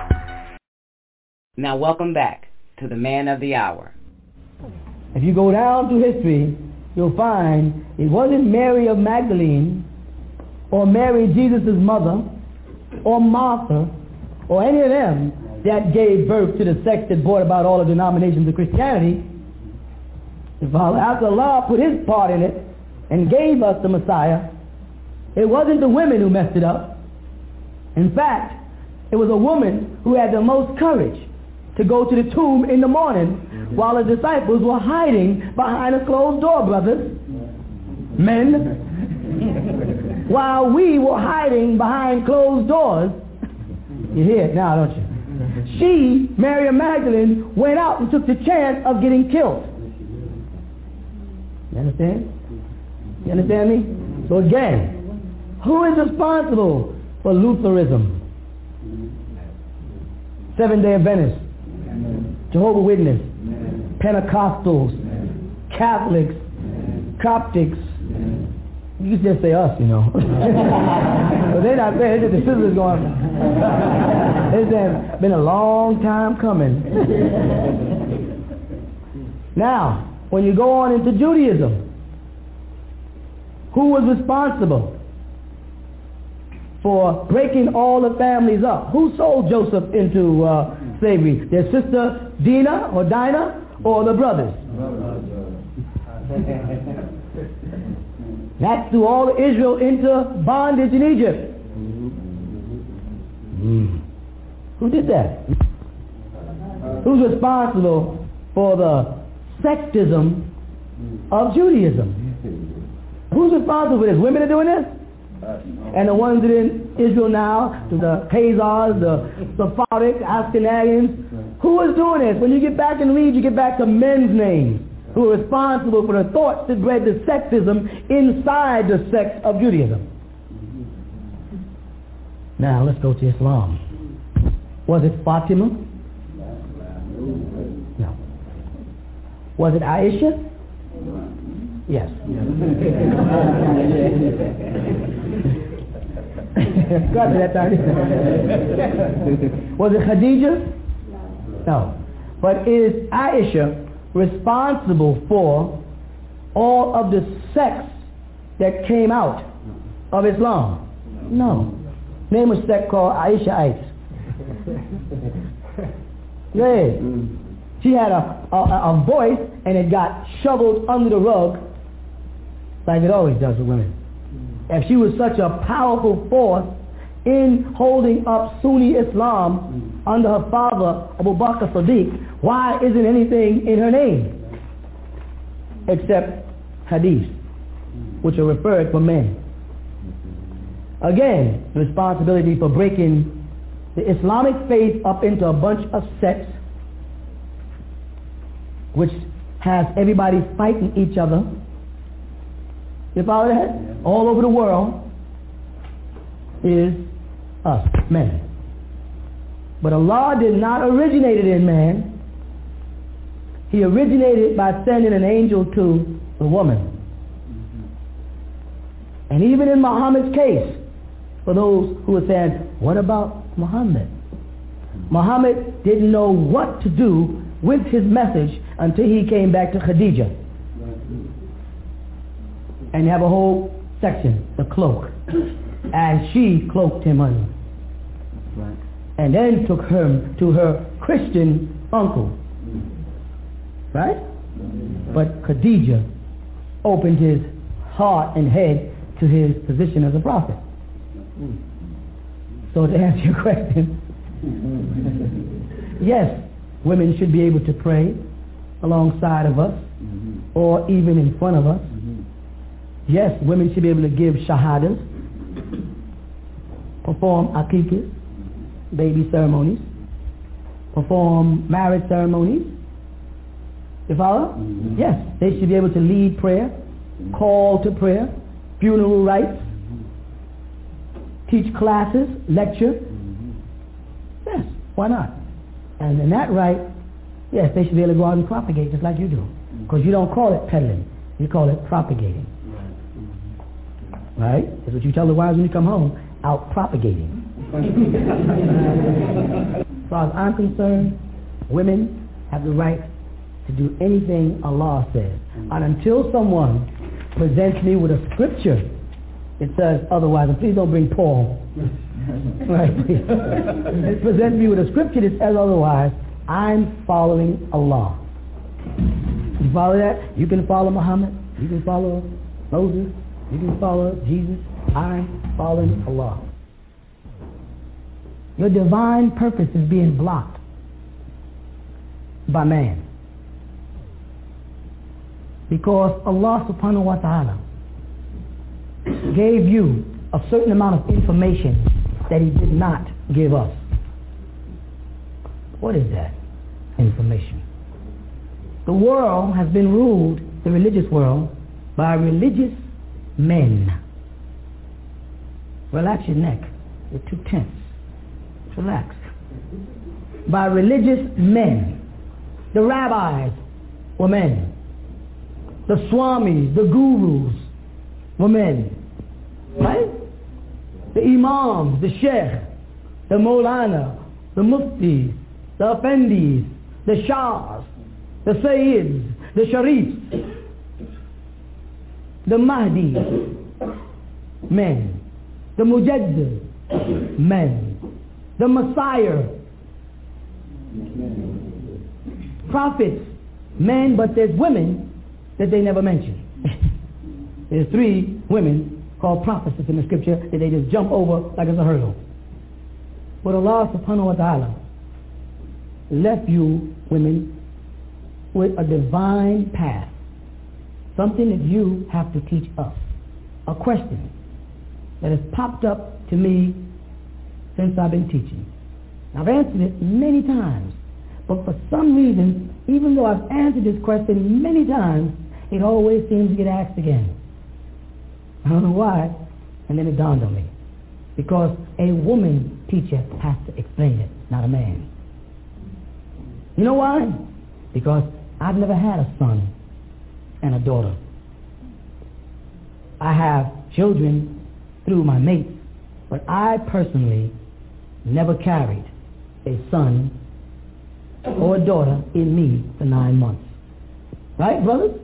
Now welcome back to the man of the hour. If you go down through history, you'll find it wasn't Mary of Magdalene or Mary, Jesus' mother, or Martha, or any of them that gave birth to the sect that brought about all the denominations of Christianity. After Allah put his part in it and gave us the Messiah, it wasn't the women who messed it up. In fact, it was a woman who had the most courage to go to the tomb in the morning while the disciples were hiding behind a closed door, brothers. Men. While we were hiding behind closed doors. You hear it now, don't you? She, Mary of Magdalene, went out and took the chance of getting killed. You understand? You understand me? So again, who is responsible for Lutheranism? Seventh-day Adventists, Jehovah's Witnesses, Pentecostals, Catholics, Coptics. You can just say us, you know. But they're not saying, it's just the sisters going. It's been a long time coming. Now, when you go on into Judaism, who was responsible for breaking all the families up? Who sold Joseph into slavery? Their sister Dinah or the brothers? That threw all of Israel into bondage in Egypt. Who did that? Who's responsible for the sectism of Judaism? Who's responsible for this? Women are doing this? And the ones that didn't Israel now, to the Khazars, the Sephardic, Ashkenazians. Who is doing this? When you get back and read, you get back to men's names who are responsible for the thoughts that bred the sexism inside the sect of Judaism. Now let's go to Islam. Was it Fatima? No. Was it Aisha? Yes. Got that time. Was it Khadija? No. But is Aisha responsible for all of the sects that came out of Islam? No. Name a sect called Aishaites. Go ahead. She had a voice and it got shoveled under the rug like it always does with women. If she was such a powerful force in holding up Sunni Islam under her father, Abu Bakr Siddiq, why isn't anything in her name except hadith, which are referred for men? Again, the responsibility for breaking the Islamic faith up into a bunch of sects, which has everybody fighting each other. You follow that? All over the world is us, men. But Allah did not originate it in man. He originated by sending an angel to the woman. And even in Muhammad's case, for those who are saying, what about Muhammad? Muhammad didn't know what to do with his message until he came back to Khadija. And you have a whole section, the cloak. And she cloaked him under. And then took him to her Christian uncle. Right? But Khadija opened his heart and head to his position as a prophet. So to answer your question, yes, women should be able to pray alongside of us or even in front of us. Yes, women should be able to give shahadas, perform aqiqahs, baby ceremonies, perform marriage ceremonies. You follow? Yes, they should be able to lead prayer, call to prayer, funeral rites, teach classes, lecture. Yes, why not? And in that right, yes, they should be able to go out and propagate just like you do. Because you don't call it peddling, you call it propagating. Right? That's what you tell the wives when you come home, out propagating. As far as I'm concerned, women have the right to do anything Allah says. And until someone presents me with a scripture that says otherwise, and please don't bring Paul. Right? Present me with a scripture that says otherwise, I'm following Allah. You follow that? You can follow Muhammad. You can follow Moses. You can follow Jesus. I'm following Allah. Your divine purpose is being blocked by man. Because Allah subhanahu wa ta'ala gave you a certain amount of information that he did not give us. What is that information? The world has been ruled, the religious world, by religious men. Relax your neck. You're too tense. Relax. By religious men. The rabbis were men. The swamis, the gurus were men. Right? The imams, the sheikh, the maulana, the muftis, the effendis, the shahs, the sayyids, the sharifs, the mahdi, men. The mujaddid, men. The messiah, prophets, men, but there's women that they never mention. There's 3 women called prophetess in the scripture that they just jump over like it's a hurdle. But Allah subhanahu wa ta'ala left you women with a divine path, something that you have to teach us. A question. that has popped up to me since I've been teaching. I've answered it many times, but for some reason, even though I've answered this question many times, it always seems to get asked again. I don't know why, and then it dawned on me. Because a woman teacher has to explain it, not a man. You know why? Because I've never had a son and a daughter. I have children through my mates, but I personally never carried a son or a daughter in me for 9 months. Right, brothers?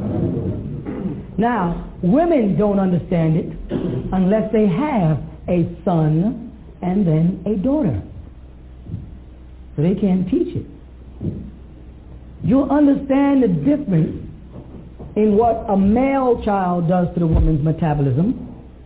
Now, women don't understand it unless they have a son and then a daughter. So they can't teach it. You'll understand the difference in what a male child does to the woman's metabolism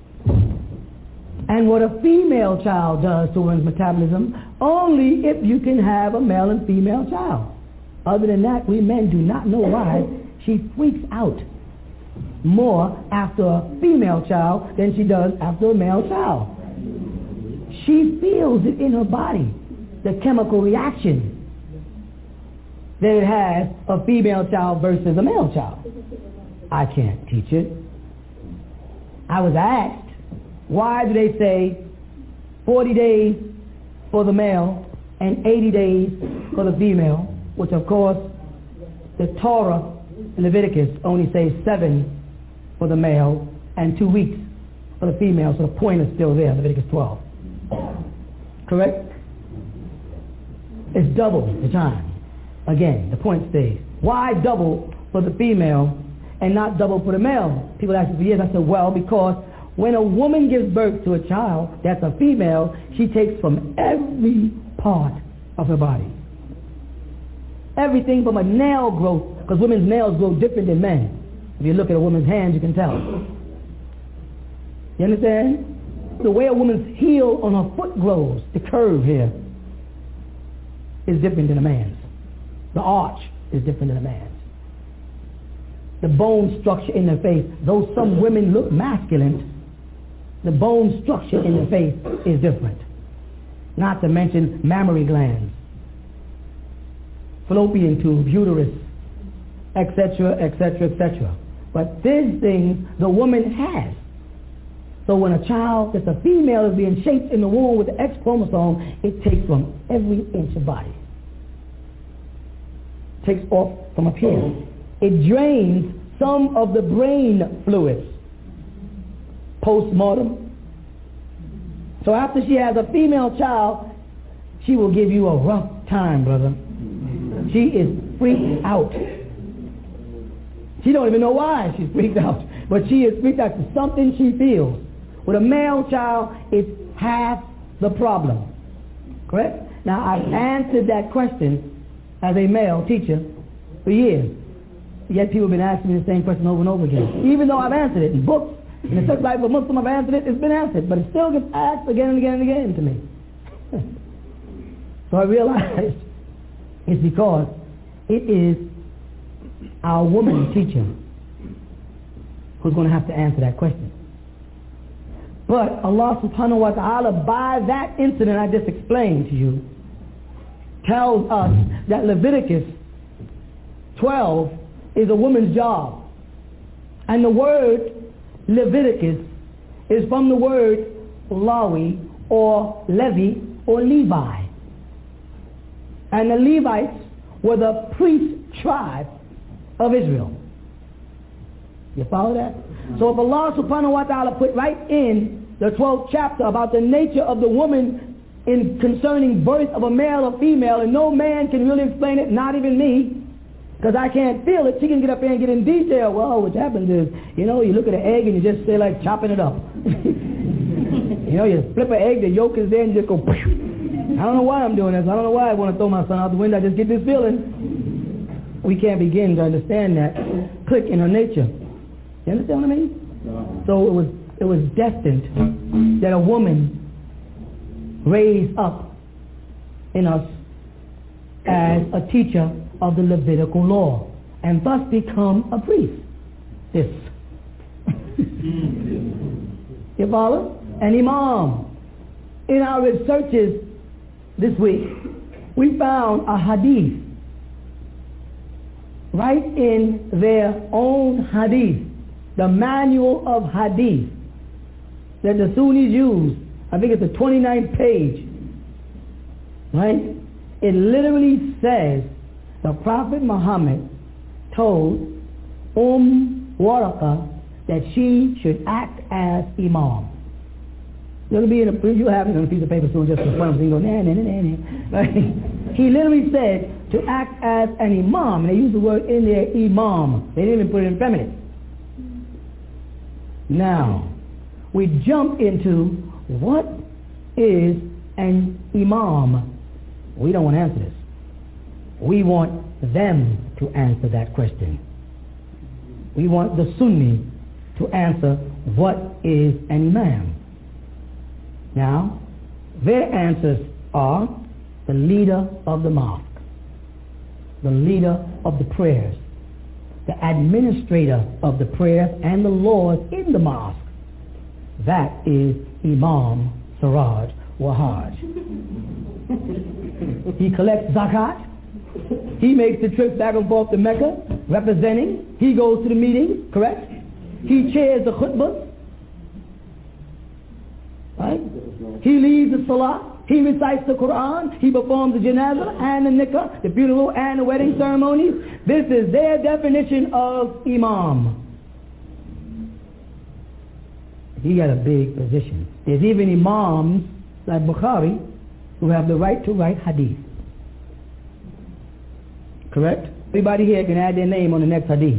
and what a female child does to a woman's metabolism only if you can have a male and female child. Other than that, we men do not know why she freaks out more after a female child than she does after a male child. She feels it in her body, the chemical reaction that it has a female child versus a male child. I can't teach it. I was asked, why do they say 40 days for the male and 80 days for the female, which of course the Torah in Leviticus only says 7 for the male and 2 weeks for the female, so the point is still there, Leviticus 12. Correct? It's double the time. Again, the point stays. Why double for the female and not double for the male? People ask me for years. I said, well, because when a woman gives birth to a child that's a female, she takes from every part of her body. Everything from a nail growth, because women's nails grow different than men. If you look at a woman's hands, you can tell. You understand? The way a woman's heel on her foot grows, the curve here, is different than a man's. The arch is different than a man's. The bone structure in their face, though some women look masculine, the bone structure in their face is different. Not to mention mammary glands, fallopian tube, uterus, etc., etc., etc. But these things the woman has. So when a child that's a female is being shaped in the womb with the X chromosome, it takes from every inch of body. Takes off from up here. It drains some of the brain fluids post-mortem. So after she has a female child, she will give you a rough time, brother. She is freaked out. She don't even know why she's freaked out, but she is freaked out to something she feels. With a male child, it's half the problem. Correct? Now, I've answered that question as a male teacher for years. Yet people have been asking me the same question over and over again. Even though I've answered it in books, in the Search Life of a Muslim, I've answered it, it's been answered, but it still gets asked again and again and again to me. So I realized it's because it is our woman teacher who's going to have to answer that question. But Allah subhanahu wa ta'ala, by that incident I just explained to you, tells us that Leviticus 12 is a woman's job. And the word Leviticus is from the word Lawi or Levi or Levi. And the Levites were the priest tribe of Israel. You follow that? So if Allah subhanahu wa ta'ala put right in the 12th chapter about the nature of the woman in concerning birth of a male or female, and no man can really explain it, not even me, because I can't feel it. She can get up there and get in detail. Well, what happens is, you look at an egg and you just say like chopping it up. You flip an egg, the yolk is there, and you just go, I don't know why I'm doing this. I don't know why I want to throw my son out the window. I just get this feeling. We can't begin to understand that click in her nature. You understand what I mean? No. So it was destined that a woman raised up in us as a teacher of the Levitical law and thus become a priest. This. You follow? an imam. In our researches this week, we found a hadith right in their own hadith, the manual of hadith that the Sunnis use. I think it's the 29th page, right? It literally says the Prophet Muhammad told Waraqa that she should act as imam. It'll be in a, you have it on a piece of paper soon just for fun. So you go, nah. Right? He literally said to act as an imam. They use the word in there, imam. They didn't even put it in feminine. Now, we jump into what is an imam. We don't want to answer this. We want them to answer that question. We want the Sunni to answer what is an imam. Now, their answers are the leader of the mosque, the leader of the prayers, the administrator of the prayers and the laws in the mosque. That is Imam Siraj Wahhaj. He collects zakat. He makes the trip back and forth to Mecca, representing. He goes to the meetings, correct? He chairs the khutbah. Right? He leads the salah. He recites the Quran. He performs the janazah and the nikah, the funeral and the wedding ceremonies. This is their definition of imam. He got a big position. There's even imams like Bukhari who have the right to write hadith. Correct? Everybody here can add their name on the next hadith.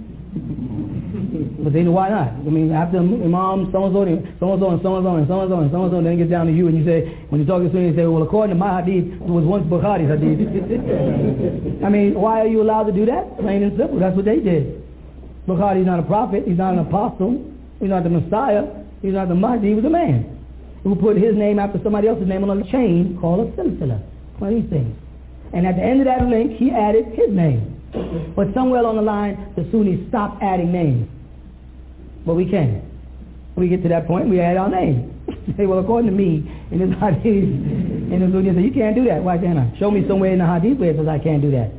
But then why not? I mean, after Imam, so-and-so, and so-and-so, and so-and-so, and so-and-so, and so-and-so, then it gets down to you and you say, when you talk to somebody, you say, well, according to my hadith, it was once Bukhari's hadith. I mean, why are you allowed to do that? Plain and simple. That's what they did. Bukhari's not a prophet. He's not an apostle. He's not the Messiah. He's not the Mahdi. He was a man who put his name after somebody else's name on a chain called a silsila. One of these things. And at the end of that link, he added his name. But somewhere along the line, the Sunnis stopped adding names. But we can. When we get to that point, we add our name. Say, well, according to me, in this hadith, in the Sunnis say, you can't do that. Why can't I? Show me somewhere in the hadith where it says I can't do that.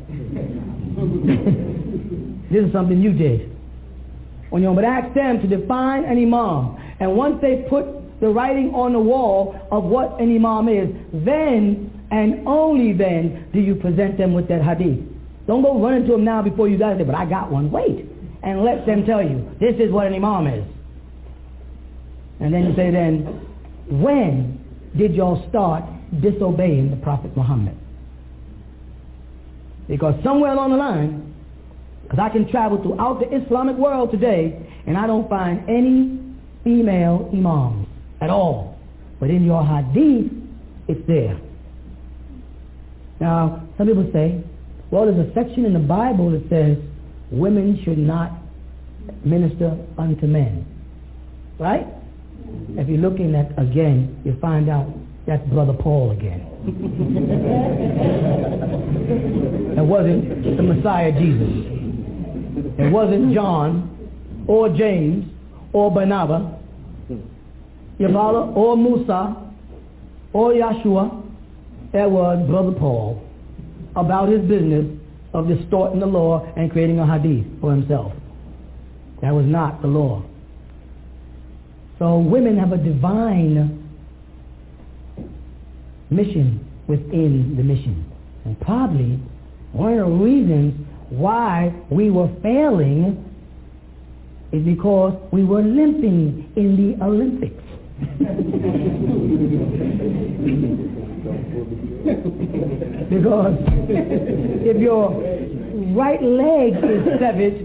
This is something you did. But ask them to define an imam. And once they put the writing on the wall of what an imam is, then and only then do you present them with that hadith. Don't go run into them now before you guys say, but I got one. Wait. And let them tell you, this is what an imam is. And then you say then, when did y'all start disobeying the Prophet Muhammad? Because somewhere along the line, because I can travel throughout the Islamic world today, and I don't find any female imams at all. But in your hadith, it's there. Now, some people say, well, there's a section in the Bible that says women should not minister unto men. Right? If you're looking at again, you find out that's Brother Paul again. It wasn't the Messiah Jesus. It wasn't John or James or Barnabas, or Musa or Yeshua. It was Brother Paul about his business of distorting the law and creating a hadith for himself. That was not the law. So women have a divine mission within the mission. And probably one of the reasons why we were failing is because we were limping in the Olympics. Because if your right leg is severed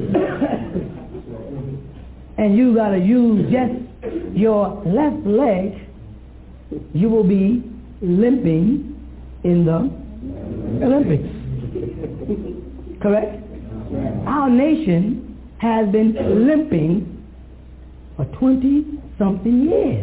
and you got to use just your left leg, you will be limping in the Olympics. Correct? Our nation has been limping for 20-something years.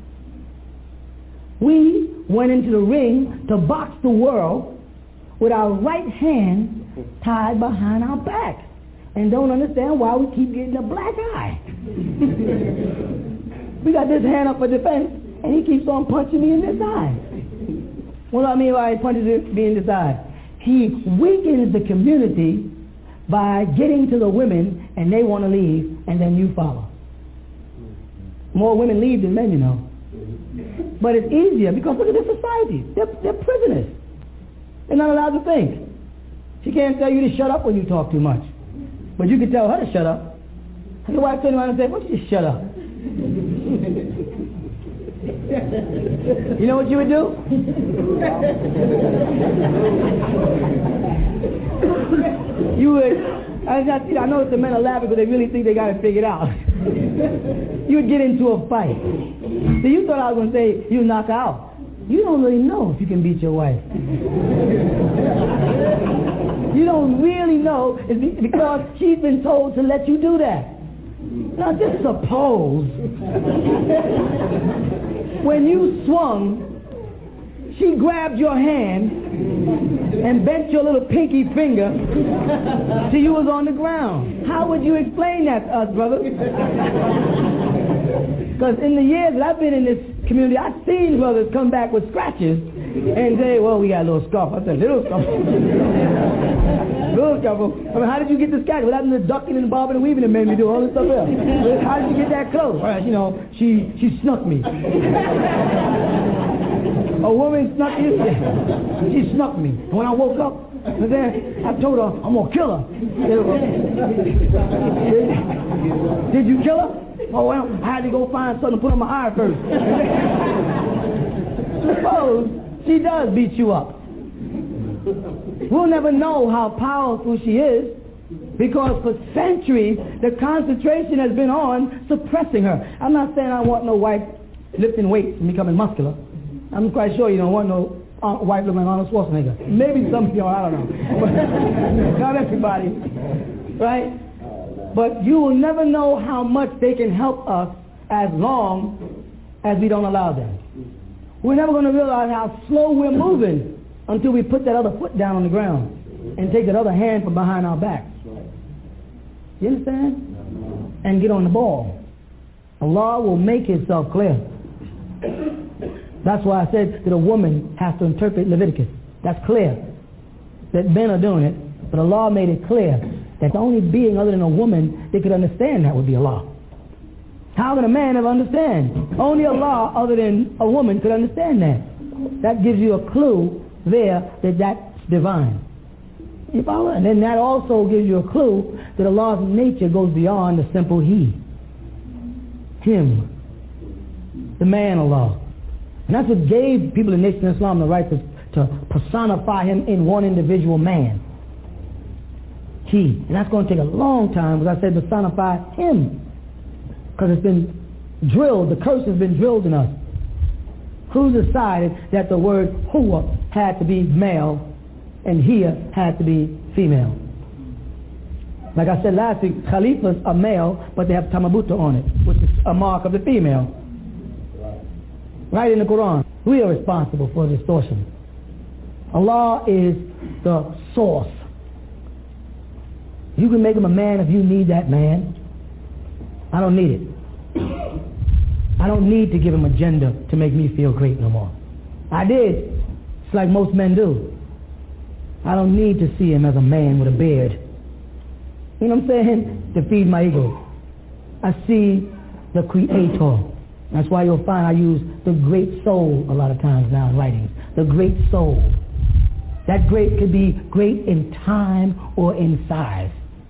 We went into the ring to box the world with our right hand tied behind our back and don't understand why we keep getting a black eye. We got this hand up for defense, and he keeps on punching me in this eye. What do I mean by he punches me in this eye? He weakens the community by getting to the women, and they want to leave, and then you follow. More women leave than men, you know. But it's easier because look at this society. They're prisoners. They're not allowed to think. She can't tell you to shut up when you talk too much. But you can tell her to shut up. And the wife turns around and says, why don't you just shut up? You know what you would do? You would, I know the men are laughing because they really think they got it figured out. You would get into a fight. So you thought I was going to say you knock her out. You don't really know if you can beat your wife. You don't really know it's because she's been told to let you do that. Now just suppose when you swung, she grabbed your hand and bent your little pinky finger till you was on the ground. How would you explain that to us, brother? Because in the years that I've been in this community, I've seen brothers come back with scratches and say, well, we got a little scuff. I said, little scuff? Little scuff. I mean, how did you get the scratch? What happened to the ducking and bobbing and weaving that made me do all this stuff else? How did you get that close? Well, you know, she snuck me. A woman snuck you? She snuck me. And when I woke up, and then I told her, I'm going to kill her. Did you kill her? Oh, well, I had to go find something to put on my eye first. Suppose she does beat you up. We'll never know how powerful she is because for centuries the concentration has been on suppressing her. I'm not saying I want no wife lifting weights and becoming muscular. I'm quite sure you don't want no wife looking like Arnold Schwarzenegger. Maybe some of y'all, I don't know. But not everybody, right? But you will never know how much they can help us as long as we don't allow them. We're never going to realize how slow we're moving until we put that other foot down on the ground and take that other hand from behind our back. You understand? And get on the ball. Allah will make himself clear. That's why I said that a woman has to interpret Leviticus. That's clear. That men are doing it, but Allah made it clear that the only being other than a woman that could understand that would be Allah. How can a man ever understand? Only Allah other than a woman could understand that. That gives you a clue there that that's divine. You follow? And then that also gives you a clue that Allah's nature goes beyond the simple he. Him. The man Allah. And that's what gave people in Nation of Islam the right to personify him in one individual man. He. And that's going to take a long time, as I said, personify him. Because it's been drilled, the curse has been drilled in us. Who decided that the word huwa had to be male and hiya had to be female? Like I said last week, khalifas are male, but they have tamabuta on it, which is a mark of the female. Right in the Quran. We are responsible for distortion. Allah is the source. You can make him a man if you need that man. I don't need it. I don't need to give him a gender to make me feel great no more. I did. It's like most men do. I don't need to see him as a man with a beard. You know what I'm saying? To feed my ego. I see the Creator. That's why you'll find I use the great soul a lot of times now in writings. The great soul. That great could be great in time or in size.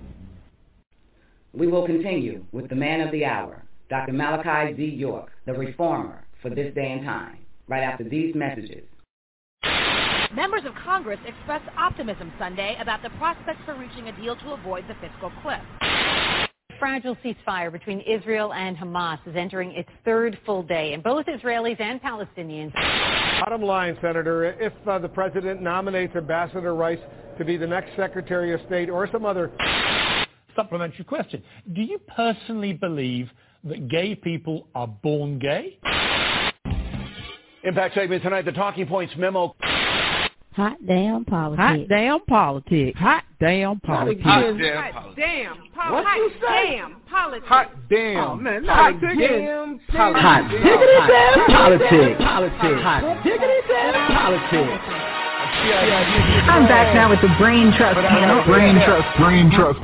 We will continue with the man of the hour, Dr. Malachi Z. York, the reformer for this day and time, right after these messages. Members of Congress expressed optimism Sunday about the prospects for reaching a deal to avoid the fiscal cliff. Fragile ceasefire between Israel and Hamas is entering its third full day, and both Israelis and Palestinians. Bottom line, Senator, if the president nominates Ambassador Rice to be the next Secretary of State or some other... Supplementary question. Do you personally believe that gay people are born gay? Impact segment tonight, the Talking Points memo. Hot damn politics. Hot damn politics. Hot damn politics. Hot damn politics. What you say? Politics. Hot damn. Oh, man, hot damn politics. Hot diggity damn politics. Hot diggity damn politics. I'm back now with the Brain Trust panel. Brain Trust panel.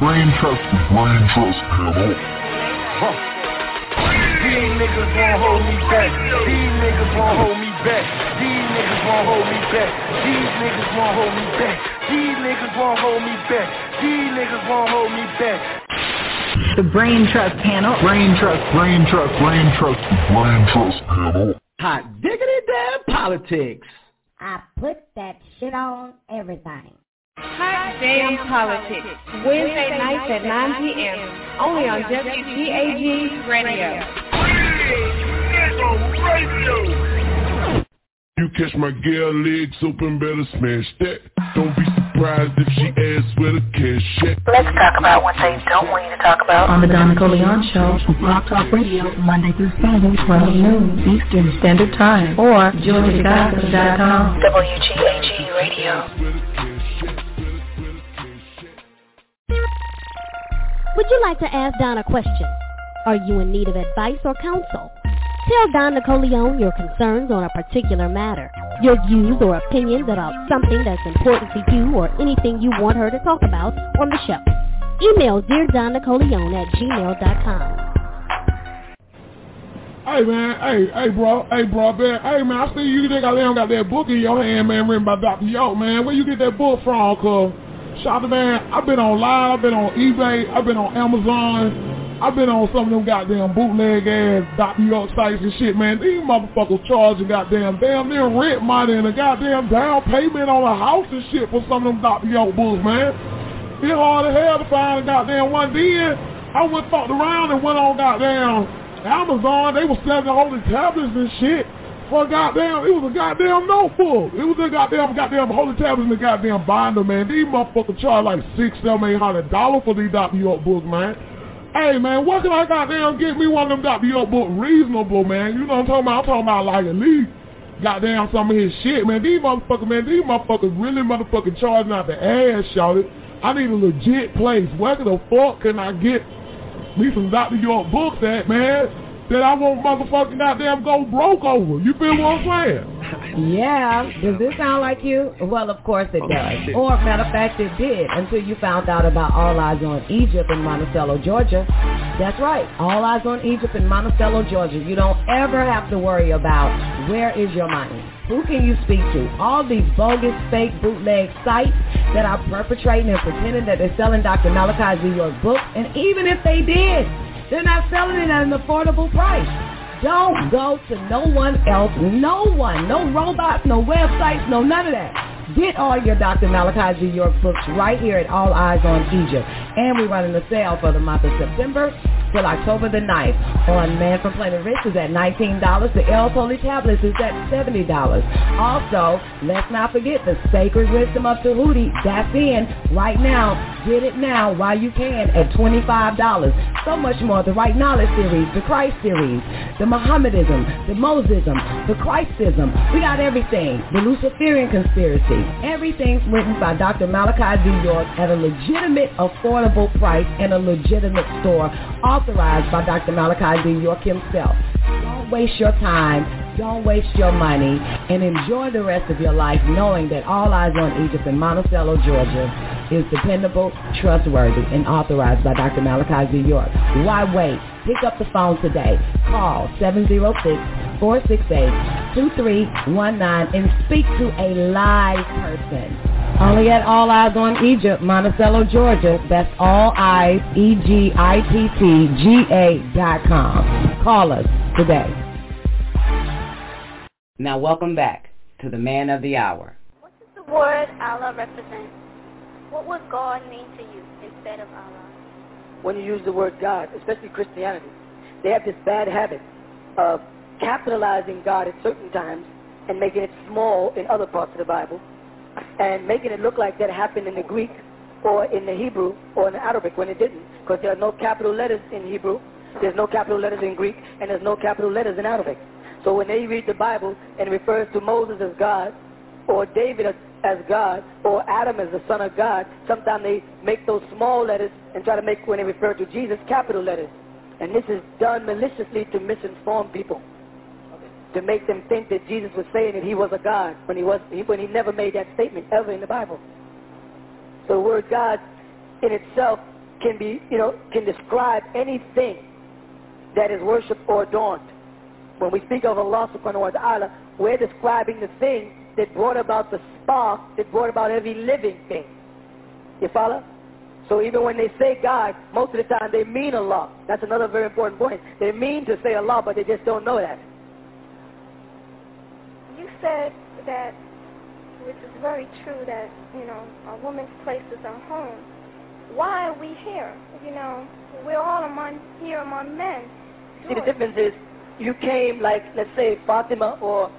These niggas won't hold me back. These niggas won't hold me back. These niggas won't hold me back. These niggas won't hold me back. These niggas won't hold me back. These niggas won't hold me back. The Brain Trust panel. Brain Trust panel. Hot diggity damn politics. I put that shit on everything. Hot damn politics. Wednesday nights at 9 p.m. Only on WGAG Radio. You catch my girl legs open, better smash that. Don't be surprised if she asks where the cash at. Let's talk about what they don't want you to talk about. On the Donna Coleon Show, Blog Talk Radio, Monday through Friday, 12 noon Eastern Standard Time, or JoyTheGospel.com. WGAG Radio. Would you like to ask Don a question? Are you in need of advice or counsel? Tell Don Nicoleone your concerns on a particular matter, your views or opinions about something that's important to you or anything you want her to talk about on the show. Email dearDonNicoleone@gmail.com. Hey man, hey bro, man. Hey man, I see you got that book in your hand, man, written by Dr. York, man. Where you get that book from, cuz? Shout out, man. I've been online, I've been on eBay, I've been on Amazon. I've been on some of them goddamn bootleg ass Dr. York sites and shit, man. These motherfuckers charging damn near rent money and a goddamn down payment on a house and shit for some of them Dr. York books, man. It's hard as hell to find a goddamn one. Then I went fucked around and went on goddamn Amazon. They were selling the holy tablets and shit for goddamn, it was a goddamn notebook. It was a goddamn holy tablets in the goddamn binder, man. These motherfuckers charge like $600-$800 for these Dr. York books, man. Hey, man, what can I goddamn get me one of them Dr. York books reasonable, man? You know what I'm talking about? I'm talking about like at least goddamn some of his shit, man. These motherfuckers really motherfucking charging out the ass, shawty. I need a legit place. Where the fuck can I get me some Dr. York books at, man, that I won't motherfucking goddamn go broke over? You feel what I'm saying? Yeah. Does this sound like you? Well, of course it does. Or, matter of fact, it did until you found out about All Eyes on Egypt in Monticello, Georgia. That's right. All Eyes on Egypt in Monticello, Georgia. You don't ever have to worry about where is your money. Who can you speak to? All these bogus, fake, bootleg sites that are perpetrating and pretending that they're selling Dr. Malachi Z. York books. And even if they did, they're not selling it at an affordable price. Don't go to no one else, no one, no robots, no websites, no none of that. Get all your Dr. Malachi Z. York books right here at All Eyes on Egypt. And we're running a sale for the month of September till October the 9th. On Man from Planet Rich is at $19. The L's Holy Tablets is at $70. Also, let's not forget the Sacred Wisdom of Tahuti. That's in right now. Get it now while you can at $25. So much more. The Right Knowledge series, the Christ series, the Mohammedism, the Mosism, the Christism. We got everything. The Luciferian conspiracy. Everything's written by Dr. Malachi Z. York at a legitimate, affordable price in a legitimate store authorized by Dr. Malachi Z. York himself. Don't waste your time. Don't waste your money. And enjoy the rest of your life knowing that All Eyes on Egypt in Monticello, Georgia is dependable, trustworthy, and authorized by Dr. Malachi Z. York. Why wait? Pick up the phone today. Call 706-468-2319 and speak to a live person. Only at All Eyes on Egypt, Monticello, Georgia. That's All Eyes, EGITTGA.com. Call us today. Now welcome back to the Man of the Hour. What does the word Allah represent? What would God mean to you instead of Allah? When you use the word God, especially Christianity, they have this bad habit of capitalizing God at certain times and making it small in other parts of the Bible and making it look like that happened in the Greek or in the Hebrew or in the Arabic when it didn't, because there are no capital letters in Hebrew, there's no capital letters in Greek, and there's no capital letters in Arabic. So when they read the Bible and it refers to Moses as God or David as God, or Adam as the son of God, sometimes they make those small letters and try to make, when they refer to Jesus, capital letters. And this is done maliciously to misinform people, to make them think that Jesus was saying that he was a God when he never made that statement ever in the Bible. So the word God in itself can be, can describe anything that is worshipped or adorned. When we speak of Allah subhanahu wa ta'ala, we're describing the thing that brought about the spark, that brought about every living thing. You follow? So even when they say God, most of the time they mean Allah. That's another very important point. They mean to say Allah, but they just don't know that. You said that, which is very true, that, a woman's place is her home. Why are we here? We're all here among men. See, the difference is, you came like, let's say, Fatima or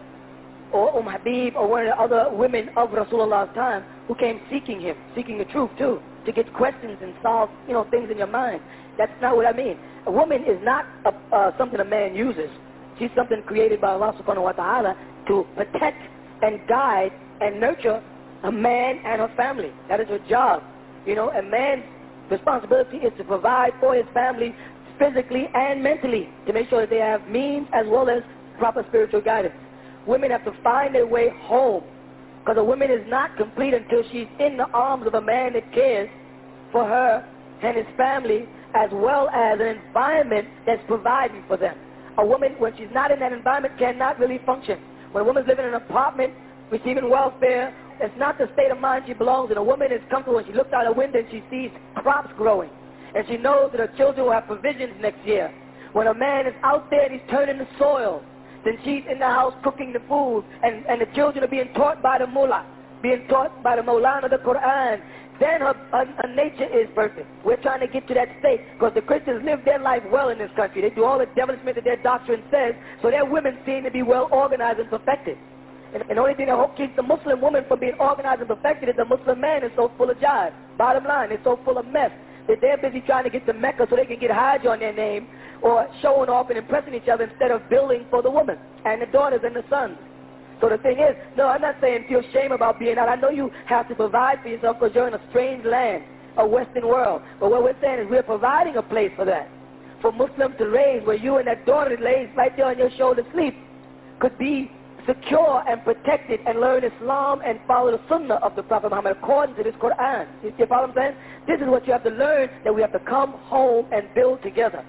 Habib or one of the other women of Rasulullah's time who came seeking him, seeking the truth too, to get questions and solve, things in your mind. That's not what I mean. A woman is not something a man uses. She's something created by Allah subhanahu wa ta'ala to protect and guide and nurture a man and her family. That is her job. A man's responsibility is to provide for his family physically and mentally, to make sure that they have means as well as proper spiritual guidance. Women have to find their way home, because a woman is not complete until she's in the arms of a man that cares for her and his family, as well as an environment that's providing for them. A woman, when she's not in that environment, cannot really function. When a woman's living in an apartment, receiving welfare, it's not the state of mind she belongs in. A woman is comfortable when she looks out her window and she sees crops growing, and she knows that her children will have provisions next year. When a man is out there and he's turning the soil, then she's in the house cooking the food, and the children are being taught by the mullah, being taught by the Maulana, the Quran. Then her nature is perfect. We're trying to get to that state, because the Christians live their life well in this country. They do all the devilishment that their doctrine says, so their women seem to be well organized and perfected. And the only thing that keeps the Muslim woman from being organized and perfected is the Muslim man is so full of jive. Bottom line, they're so full of mess that they're busy trying to get to Mecca so they can get Hajj on their name, or showing off and impressing each other instead of building for the woman and the daughters and the sons. So the thing is, no, I'm not saying feel shame about being out. I know you have to provide for yourself because you're in a strange land, a Western world. But what we're saying is we're providing a place for that, for Muslims to raise, where you and that daughter that lays right there on your shoulder sleep could be secure and protected and learn Islam and follow the Sunnah of the Prophet Muhammad according to this Quran. You follow what I'm saying? This is what you have to learn, that we have to come home and build together.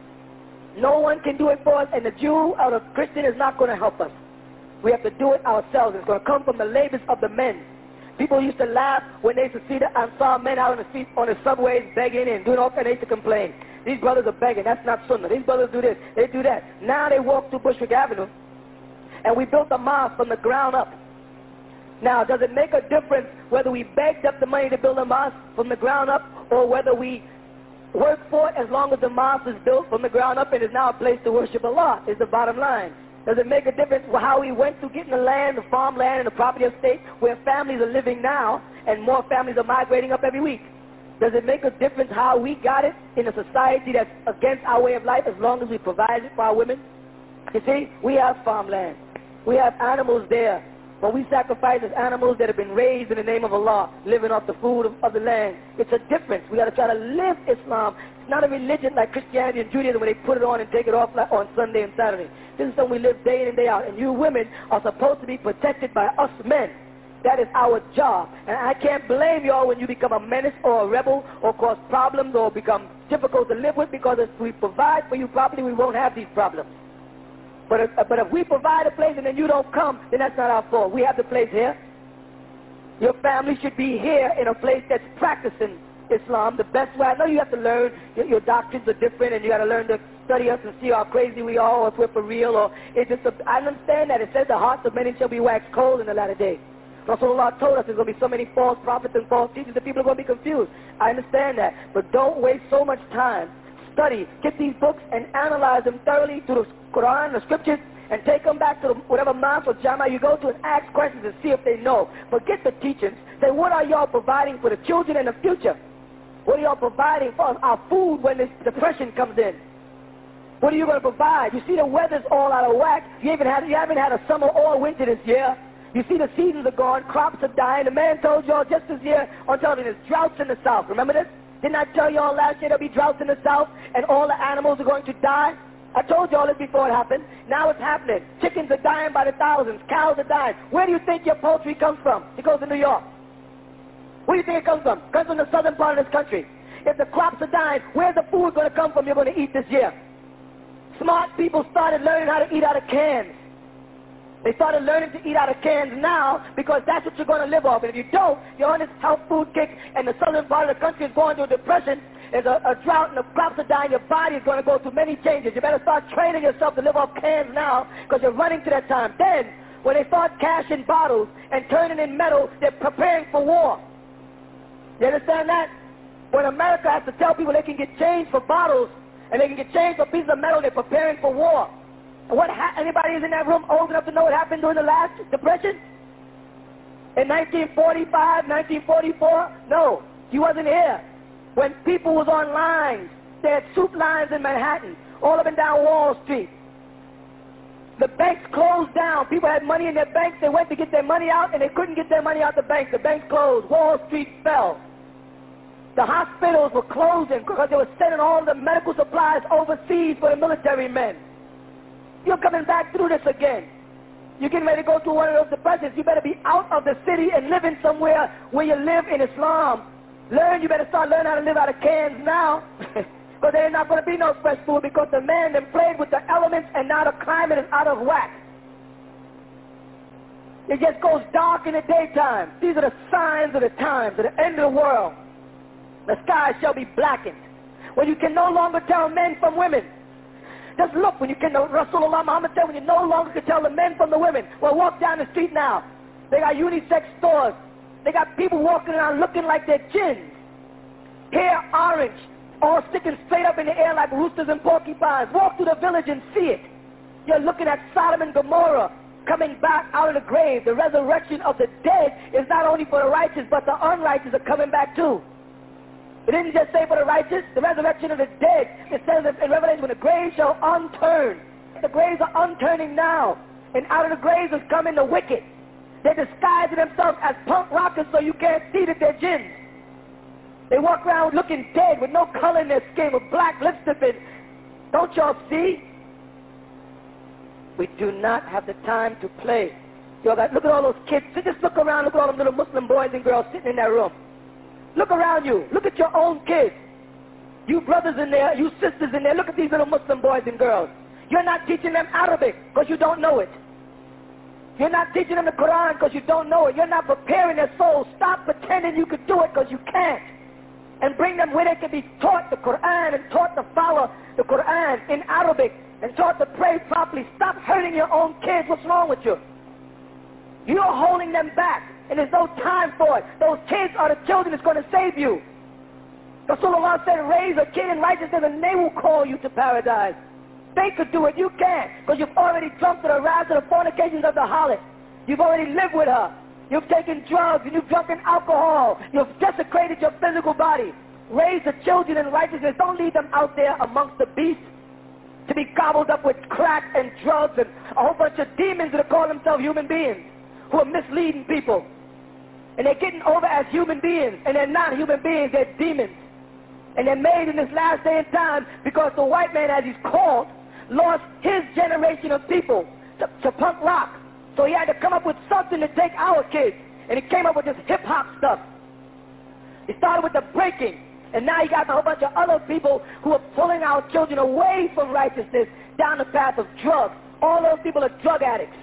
No one can do it for us, and the Jew or the Christian is not going to help us. We have to do it ourselves. It's going to come from the labors of the men. People used to laugh when they used to see the Ansar men out on the streets, on the subways, begging and doing all kinds. They used to complain. These brothers are begging. That's not Sunnah. These brothers do this. They do that. Now they walk through Bushwick Avenue, and we built a mosque from the ground up. Now, does it make a difference whether we begged up the money to build a mosque from the ground up, or whether we work for it, as long as the mosque is built from the ground up and is now a place to worship Allah, is the bottom line. Does it make a difference how we went through getting the land, the farmland, and the property of state, where families are living now, and more families are migrating up every week? Does it make a difference how we got it in a society that's against our way of life, as long as we provide it for our women? You see, we have farmland. We have animals there. When we sacrifice as animals that have been raised in the name of Allah, living off the food of the land, it's a difference. We got to try to live Islam. It's not a religion like Christianity and Judaism, where they put it on and take it off like on Sunday and Saturday. This is something we live day in and day out. And you women are supposed to be protected by us men. That is our job. And I can't blame y'all when you become a menace or a rebel or cause problems or become difficult to live with, because if we provide for you properly, we won't have these problems. But if we provide a place and then you don't come, then that's not our fault. We have the place here. Your family should be here in a place that's practicing Islam the best way. I know you have to learn. Your doctrines are different, and you got to learn to study us and see how crazy we are, or if we're for real. Or it's just I understand that. It says the hearts of many shall be waxed cold in the latter days. Rasulullah told us there's going to be so many false prophets and false teachers that people are going to be confused. I understand that. But don't waste so much time. Study. Get these books and analyze them thoroughly through the Quran, the scriptures, and take them back to whatever mosque or jama you go to and ask questions and see if they know. Forget the teachings. Say, what are y'all providing for the children in the future? What are y'all providing for our food when this depression comes in? What are you going to provide? You see the weather's all out of whack. You haven't had a summer or winter this year. You see the seasons are gone, crops are dying. The man told y'all just this year on television, there's droughts in the South. Remember this? Didn't I tell y'all last year there'll be droughts in the South and all the animals are going to die? I told y'all this before it happened. Now it's happening. Chickens are dying by the thousands. Cows are dying. Where do you think your poultry comes from? It goes to New York. Where do you think it comes from? It comes from the southern part of this country. If the crops are dying, where's the food going to come from you're going to eat this year? Smart people started learning how to eat out of cans. They started learning to eat out of cans now because that's what you're going to live off. And if you don't, you're on this health food kick and the southern part of the country is going through a depression. There's a drought and the crops are dying. Your body is going to go through many changes. You better start training yourself to live off cans now because you're running to that time. Then, when they start cashing bottles and turning in metal, they're preparing for war. You understand that? When America has to tell people they can get change for bottles and they can get change for pieces of metal, they're preparing for war. And anybody is in that room old enough to know what happened during the last depression? In 1945, 1944? No, you wasn't here. When people was on lines, they had soup lines in Manhattan, all up and down Wall Street. The banks closed down. People had money in their banks. They went to get their money out, and they couldn't get their money out the banks. The banks closed. Wall Street fell. The hospitals were closing because they were sending all the medical supplies overseas for the military men. You're coming back through this again. You're getting ready to go through one of those depressions. You better be out of the city and living somewhere where you live in Islam. You better start learning how to live out of cans now. Because there's not going to be no fresh food because the man then played with the elements and now the climate is out of whack. It just goes dark in the daytime. These are the signs of the times, of the end of the world. The sky shall be blackened. When you can no longer tell men from women. Just look, when you can, Rasulullah Muhammad said, when you no longer can tell the men from the women. Well, walk down the street now. They got unisex stores. They got people walking around looking like they're jinns. Hair orange, all sticking straight up in the air like roosters and porcupines. Walk through the village and see it. You're looking at Sodom and Gomorrah coming back out of the grave. The resurrection of the dead is not only for the righteous, but the unrighteous are coming back too. It didn't just say for the righteous, the resurrection of the dead. It says in Revelation, when the graves shall unturn. The graves are unturning now. And out of the graves is coming the wicked. They're disguising themselves as punk rockers so you can't see that they're jinns. They walk around looking dead with no color in their skin, with black lipstick in. Don't y'all see? We do not have the time to play. Y'all got, look at all those kids. Just look around, look at all them little Muslim boys and girls sitting in that room. Look around you. Look at your own kids. You brothers in there, you sisters in there. Look at these little Muslim boys and girls. You're not teaching them Arabic because you don't know it. You're not teaching them the Quran because you don't know it. You're not preparing their souls. Stop pretending you could do it because you can't. And bring them where they can be taught the Quran and taught to follow the Quran in Arabic and taught to pray properly. Stop hurting your own kids. What's wrong with you? You're holding them back. And there's no time for it. Those kids are the children that's going to save you. Rasulullah said, raise a kid in righteousness and they will call you to paradise. They could do it. You can't. Because you've already jumped to the wrath of the fornications of the harlot. You've already lived with her. You've taken drugs and you've drunken alcohol. You've desecrated your physical body. Raise the children in righteousness. Don't leave them out there amongst the beasts to be gobbled up with crack and drugs and a whole bunch of demons that call themselves human beings who are misleading people. And they're getting over as human beings, and they're not human beings, they're demons. And they're made in this last day and time because the white man, as he's called, lost his generation of people to punk rock. So he had to come up with something to take our kids. And he came up with this hip-hop stuff. He started with the breaking, and now he got a whole bunch of other people who are pulling our children away from righteousness down the path of drugs. All those people are drug addicts.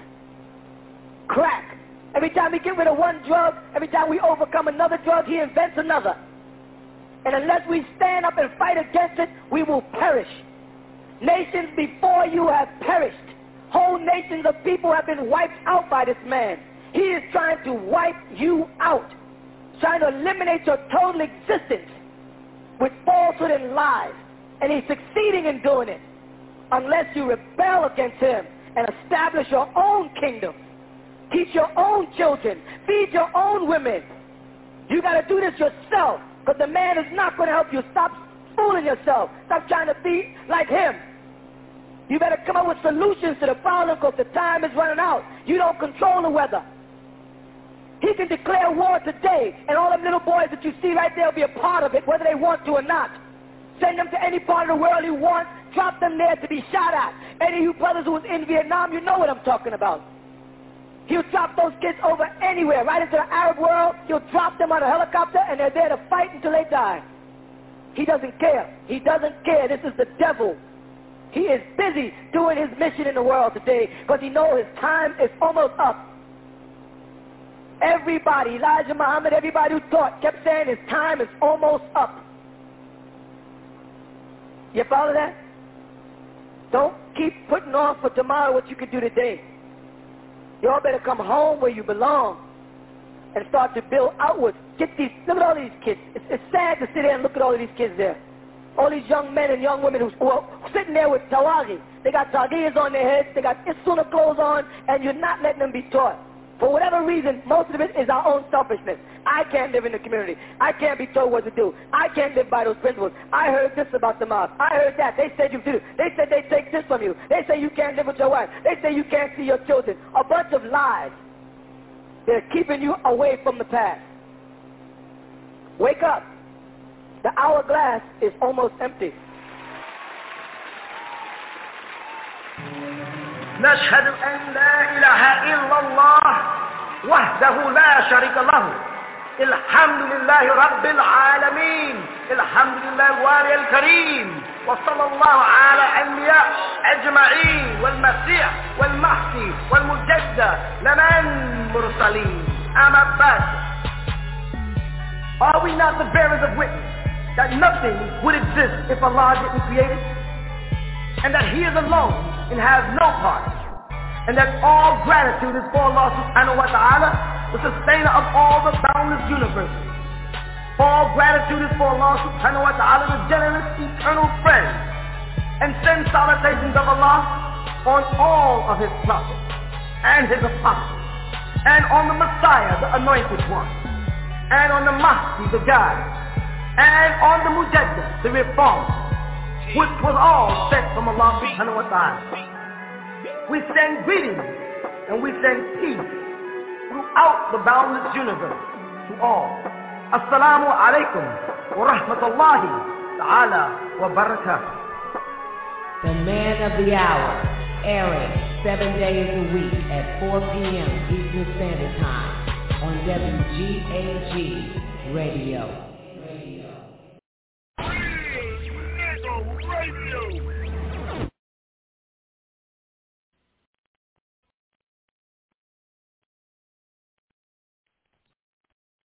Crack. Every time we get rid of one drug, every time we overcome another drug, he invents another. And unless we stand up and fight against it, we will perish. Nations before you have perished. Whole nations of people have been wiped out by this man. He is trying to wipe you out, trying to eliminate your total existence with falsehood and lies. And he's succeeding in doing it unless you rebel against him and establish your own kingdom. Teach your own children. Feed your own women. You got to do this yourself because the man is not going to help you. Stop fooling yourself. Stop trying to be like him. You better come up with solutions to the problem because the time is running out. You don't control the weather. He can declare war today, and all them little boys that you see right there will be a part of it, whether they want to or not. Send them to any part of the world he wants, drop them there to be shot at. Any of you brothers who was in Vietnam, you know what I'm talking about. He'll drop those kids over anywhere, right into the Arab world. He'll drop them on a helicopter, and they're there to fight until they die. He doesn't care. He doesn't care. This is the devil. He is busy doing his mission in the world today because he knows his time is almost up. Everybody, Elijah Muhammad, everybody who taught kept saying his time is almost up. You follow that? Don't keep putting off for tomorrow what you can do today. You all better come home where you belong and start to build outwards. Look at all these kids. It's sad to sit there and look at all of these kids there. All these young men and young women who are sitting there with tawagi. They got tagiyas on their heads, they got isuna clothes on, and you're not letting them be taught. For whatever reason, most of it is our own selfishness. I can't live in the community. I can't be told what to do. I can't live by those principles. I heard this about the mosque. I heard that. They said you do. They said they take this from you. They say you can't live with your wife. They say you can't see your children. A bunch of lies. They're keeping you away from the past. Wake up. The hourglass is almost empty. نشهد أن لا إله إلا الله وحده لا شريك له الحمد لله رب العالمين الحمد لله الوالي الكريم وصلى الله على الأنبياء أجمعين والمسيح والمهدي والمجدد لمن مرسلين أما بعد. Are we not the bearers of witness that nothing would exist if Allah didn't create it, and that He is alone and has no part, and that all gratitude is for Allah subhanahu wa ta'ala, the sustainer of all the boundless universes. All gratitude is for Allah subhanahu wa ta'ala, the generous eternal friend, and send salutations of Allah on all of His prophets and His apostles, and on the Messiah, the anointed one, and on the Mahdi, the guide, and on the Mujaddid, the reformer, which was all sent from Allah subhanahu wa ta'ala. We send greetings and we send peace throughout the boundless universe to all. Assalamu alaikum wa rahmatullahi ta'ala wa barakatuh. The man of the hour, airing 7 days a week at 4 p.m. Eastern Standard Time on WGAG Radio.